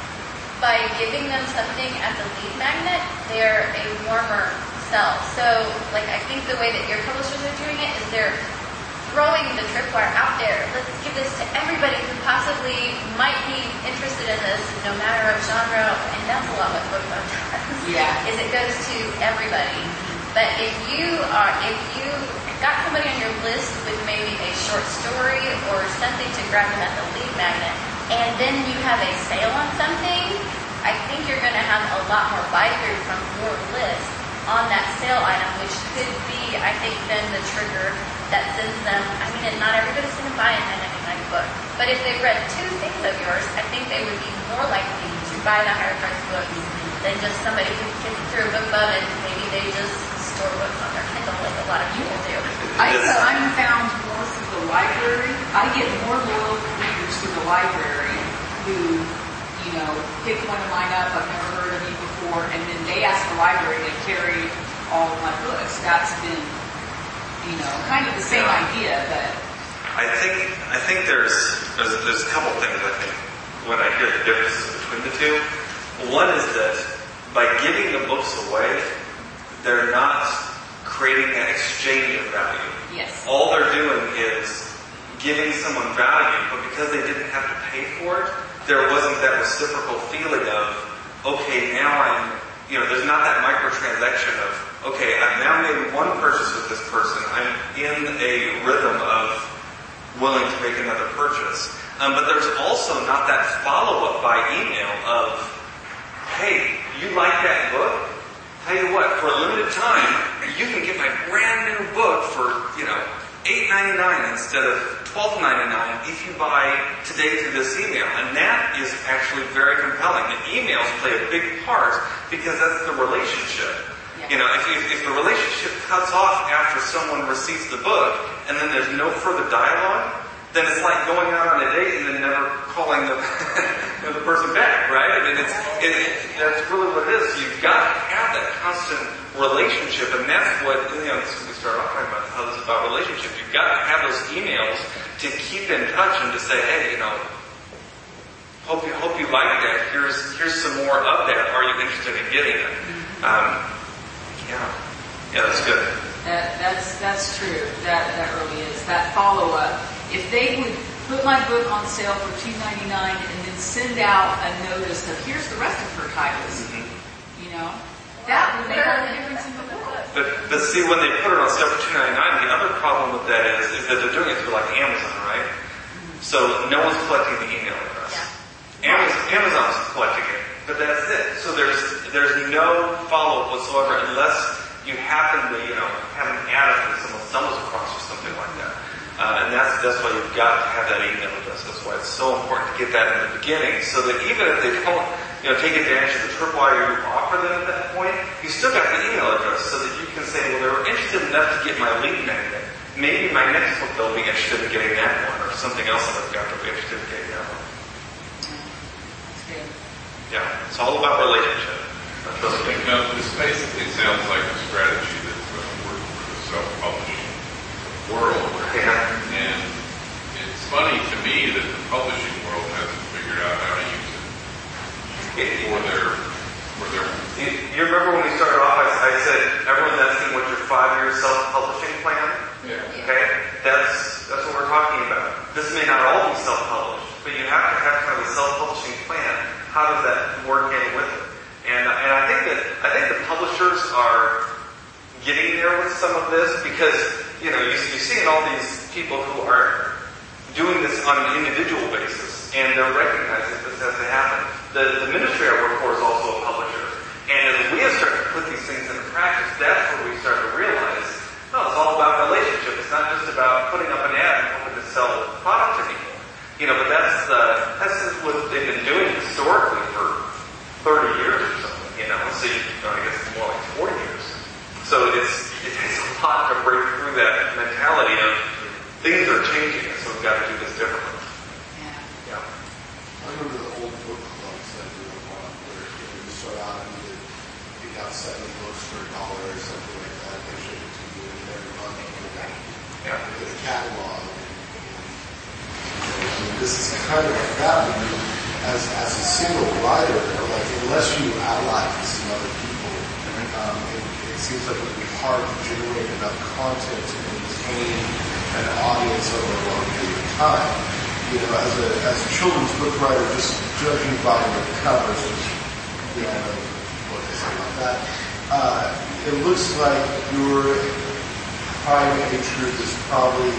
by giving them something at the lead magnet, they're a warmer sell. So, like, I think the way that your publishers are doing it is they're throwing the tripwire out there. Let's give this to everybody who possibly might be interested in this, no matter of genre, and that's a lot what book club does. Yeah. Is it goes to everybody. But if you are, if you got somebody on your list with maybe a short story or something to grab them at the lead magnet, and then you have a sale on something, I think you're going to have a lot more buy-through from your list on that sale item, which could be, I think, then the trigger that sends them. I mean, and not everybody's going to buy a nine ninety-nine book, but if they read two things of yours, I think they would be more likely to buy the higher priced books than just somebody who gets through a book club and maybe they just store books on their Kindle like a lot of people do. I, I'm found more through the library. I get more loyal readers through the library who, you know, pick one of mine up, I've never heard of you before, and then they ask the library to carry all of my books. That's been, you know, kind of the same Yeah. idea, but I think I think there's, there's there's a couple things I think when I hear the differences between the two. One is that by giving the books away, they're not creating an exchange of value. yes. All they're doing is giving someone value, but because they didn't have to pay for it, there wasn't that reciprocal feeling of, okay, now I'm, you know, there's not that microtransaction of, okay, I've now made one purchase with this person. I'm in a rhythm of willing to make another purchase. Um, but there's also not that follow-up by email of, hey, you like that book? Tell you what, for a limited time, you can get my brand new book for, you know, eight ninety-nine instead of twelve ninety-nine if you buy today through this email. And that is actually very compelling. The emails play a big part because that's the relationship. You know, if, you, if the relationship cuts off after someone receives the book and then there's no further dialogue, then it's like going out on a date and then never calling the, you know, the person back, right? I mean, it's, it, it, that's really what it is. You've got to have that constant relationship, and that's what, you know, this, we started off talking about how this is about relationship. You've got to have those emails to keep in touch and to say, hey, you know, hope you hope you like that. Here's here's some more of that. Are you interested in getting it? Um, yeah, yeah, that's good. That, that's that's true. That that really is. That follow up. If they would put my book on sale for two ninety-nine and then send out a notice of here's the rest of her titles, mm-hmm. you know, that would make all the difference in the world. But but see, when they put it on sale for two ninety-nine, the other problem with that is is that they're doing it through like Amazon, right? Mm-hmm. So no one's collecting the email address. Yeah. Amazon, Amazon's collecting it, but that's it. So there's there's no follow up whatsoever unless you happen to, you know, have an ad that someone stumbles across or something like that. Uh, and that's that's why you've got to have that email address. That's why it's so important to get that in the beginning, so that even if they don't, you know, take advantage of the tripwire you offer them at that point, you still got the email address, so that you can say, well, they were interested enough to get my lead magnet. Maybe my next book they'll be interested in getting that one, or something else that I've got to be interested in getting that one. That's good. Yeah, it's all about relationship. That's what You know, this basically sounds like a strategy that's going to work for the self-publishing world. Yeah. And it's funny to me that the publishing world hasn't figured out how to use it for their, for their... You, you remember when we started off, I, I said, everyone's asking what's your five-year self-publishing plan? Yeah. Okay? That's, that's what we're talking about. This may not all be self-published, but you have to have kind of a self-publishing plan. How does that work in with it? And, and I think that, I think the publishers are getting there with some of this because, you know, you, you see in all these people who are doing this on an individual basis, and they're recognizing this as they happen. The, the ministry I work for is also a publisher. And as we have started to put these things into practice, that's where we start to realize, no, it's all about relationship. It's not just about putting up an ad and hoping to sell product to people. You know, but that's, uh, that's what they've been doing historically for thirty years or something, you know, so you, I guess it's more like forty years. So it's, it takes a lot to break through that mentality of things are changing, so we've got to do this differently. Yeah. Yeah. I remember the old book clubs that we were on where you start out and you pick out seven books for a dollar or something like that. They ship it to you and every month you go back Yeah. to the catalog. And, and, I mean, this is kind of like that. I mean, as as a single writer, like unless you ally with some other people, um, it, it seems like it would be hard to generate enough content to maintain an audience over a long period of time. You know, as a as a children's book writer, just judging by the covers, which we all know what they say about that, uh, it looks like your prime age group is probably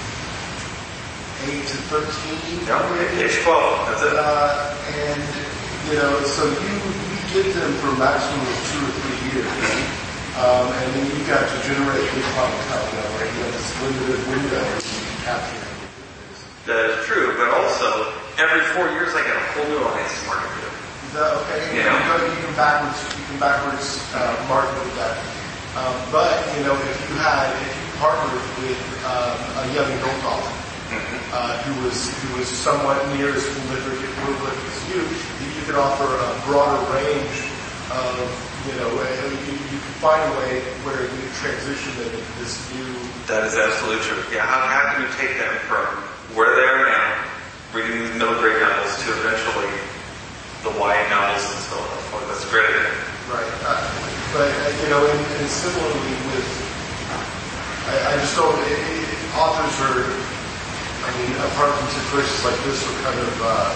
eight to thirteen. Yeah, age twelve, that's it. Uh, and, you know, so you, you get them for a maximum of two or three years. Um, and then you got to generate big clientele, you know, like you have this limited window you can capture. That is true, but also, every four years I get a whole new audience to market to. Is that okay? Yeah. You, go, you can backwards, you can backwards uh, market with that. Um, but, you know, if you had, if you partnered with um, a young adult author, Uh, who was who was somewhat near as prolific as you, you could offer a broader range of, you know, you, you could find a way where you could transition them into this new. That is absolutely true. Yeah, how, how can you take them from where they are now, reading these middle grade novels, to eventually the Y A novels and so on? That's a great idea. Right. Uh, but, uh, you know, and, and similarly with, I, I just don't, it, it, authors are, I mean, apart from situations like this, are kind of uh,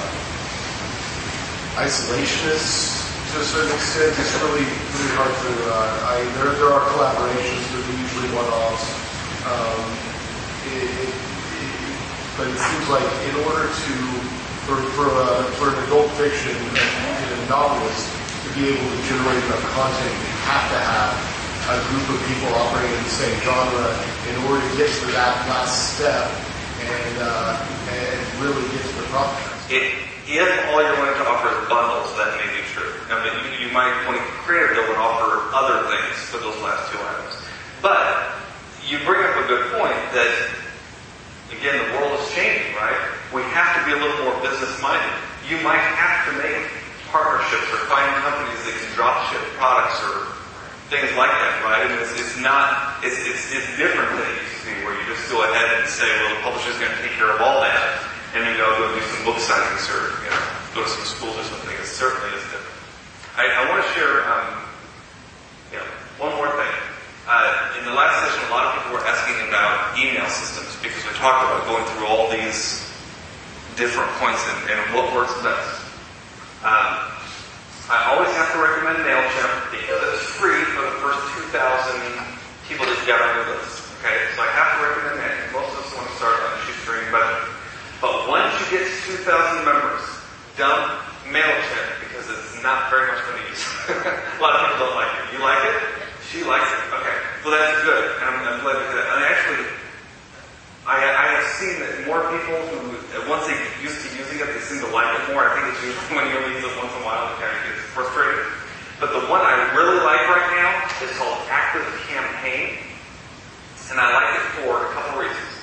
isolationists to a certain extent. It's really, really hard to. Uh, I there there are collaborations, but they're usually one-offs. Um, it, it, it, but it seems like in order to for for, uh, for an adult fiction and a novelist to be able to generate enough content, you have to have a group of people operating in the same genre in order to get to that last step and uh, and really get to the product. It, if all you're wanting to offer is bundles, that may be true. I mean, you, you might want to create a deal and offer other things for those last two items. But you bring up a good point that, again, the world is changing, right? We have to be a little more business-minded. You might have to make partnerships or find companies that can drop ship products or things like that, right? And it's, it's not, it's, it's, it's different than it used to be where you just go ahead and say, well, the publisher's going to take care of all that, and then go go do some book signings or, you know, go to some schools or something. It certainly is different. I, I want to share, um, you know, one more thing. Uh, in the last session, a lot of people were asking about email systems because we talked about going through all these different points and, and what works best. Um, I always have to recommend MailChimp because it's free for the first two thousand people that you got on your list. Okay, so I have to recommend that. Most of us want to start on a shoestring budget. But once you get to two thousand members, dump MailChimp because it's not very much fun to use. A lot of people don't like it. You like it? She likes it. Okay. Well, that's good. And I'm, I'm glad to hear that. And actually, I, I have seen that more people who, once they get used to using it, they seem to like it more. I think it's usually when you only use it once in a while, it kind of gets frustrated. But the one I really like right now is called Active Campaign. And I like it for a couple reasons.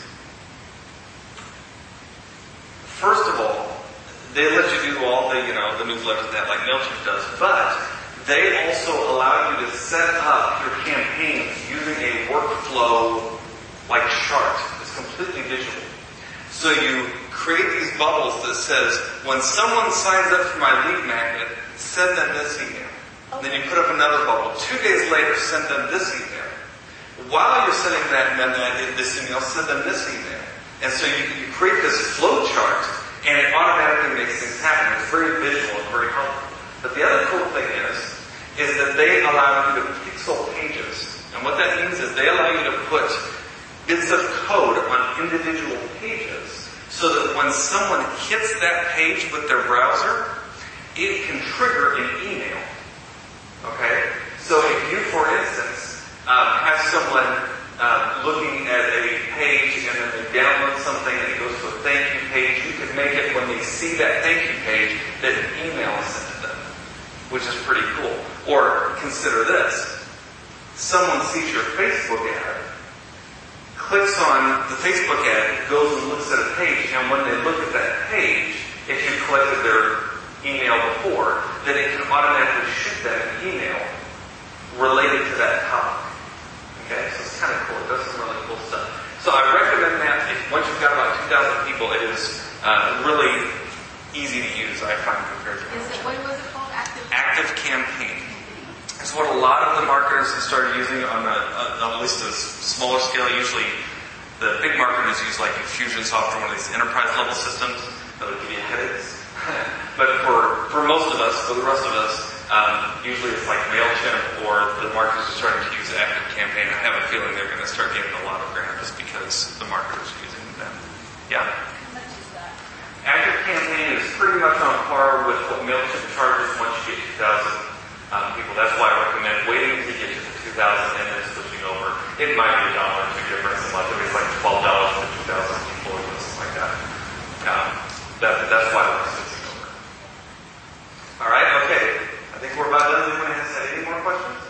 First of all, they let you do all the, you know, the newsletters and that like MailChimp does, but they also allow you to set up your campaigns using a workflow like chart. It's completely digital. So you create these bubbles that says, when someone signs up for my lead magnet, send them this email. And then you put up another bubble. Two days later, send them this email. While you're sending that, this email, send them this email. And so you, you create this flow chart, and it automatically makes things happen. It's very visual and very helpful. But the other cool thing is, is that they allow you to pixel pages. And what that means is they allow you to put bits of code on individual pages so that when someone hits that page with their browser, it can trigger an email. Okay? So if you, for instance, um, have someone um, looking at a page and then they download something and it goes to a thank you page, you could make it when they see that thank you page that an email is sent to them, which is pretty cool. Or consider this. Someone sees your Facebook ad, clicks on the Facebook ad, goes and looks at a page, and when they look at that page, if you collected their email before, then it can automatically shoot them an email related to that topic. Okay, so it's kind of cool. It does some really cool stuff. So I recommend that if once you've got about two thousand people, it is uh, really easy to use, I find, compared to Is it, what was it called? Active? Active Campaign. It's what a lot of the marketers have started using on a, a, at least a smaller scale. Usually the big marketers use like Infusionsoft or one of these enterprise level systems that would give you headaches. But for, for most of us, for the rest of us, um, usually it's like MailChimp or the marketers are starting to use Active Campaign. I have a feeling they're going to start getting a lot of ground just because the marketers are using them. Yeah? How much is that? Active Campaign is pretty much on par with what MailChimp charges once you get two thousand um, people. That's why I recommend waiting until you get to the two thousand and then switching over. It might be a dollar or two difference in like it's like twelve dollars for two thousand people or something like that. Um, that that's why we're switching over. All right, okay. I think we're about done. Anyone has any more questions?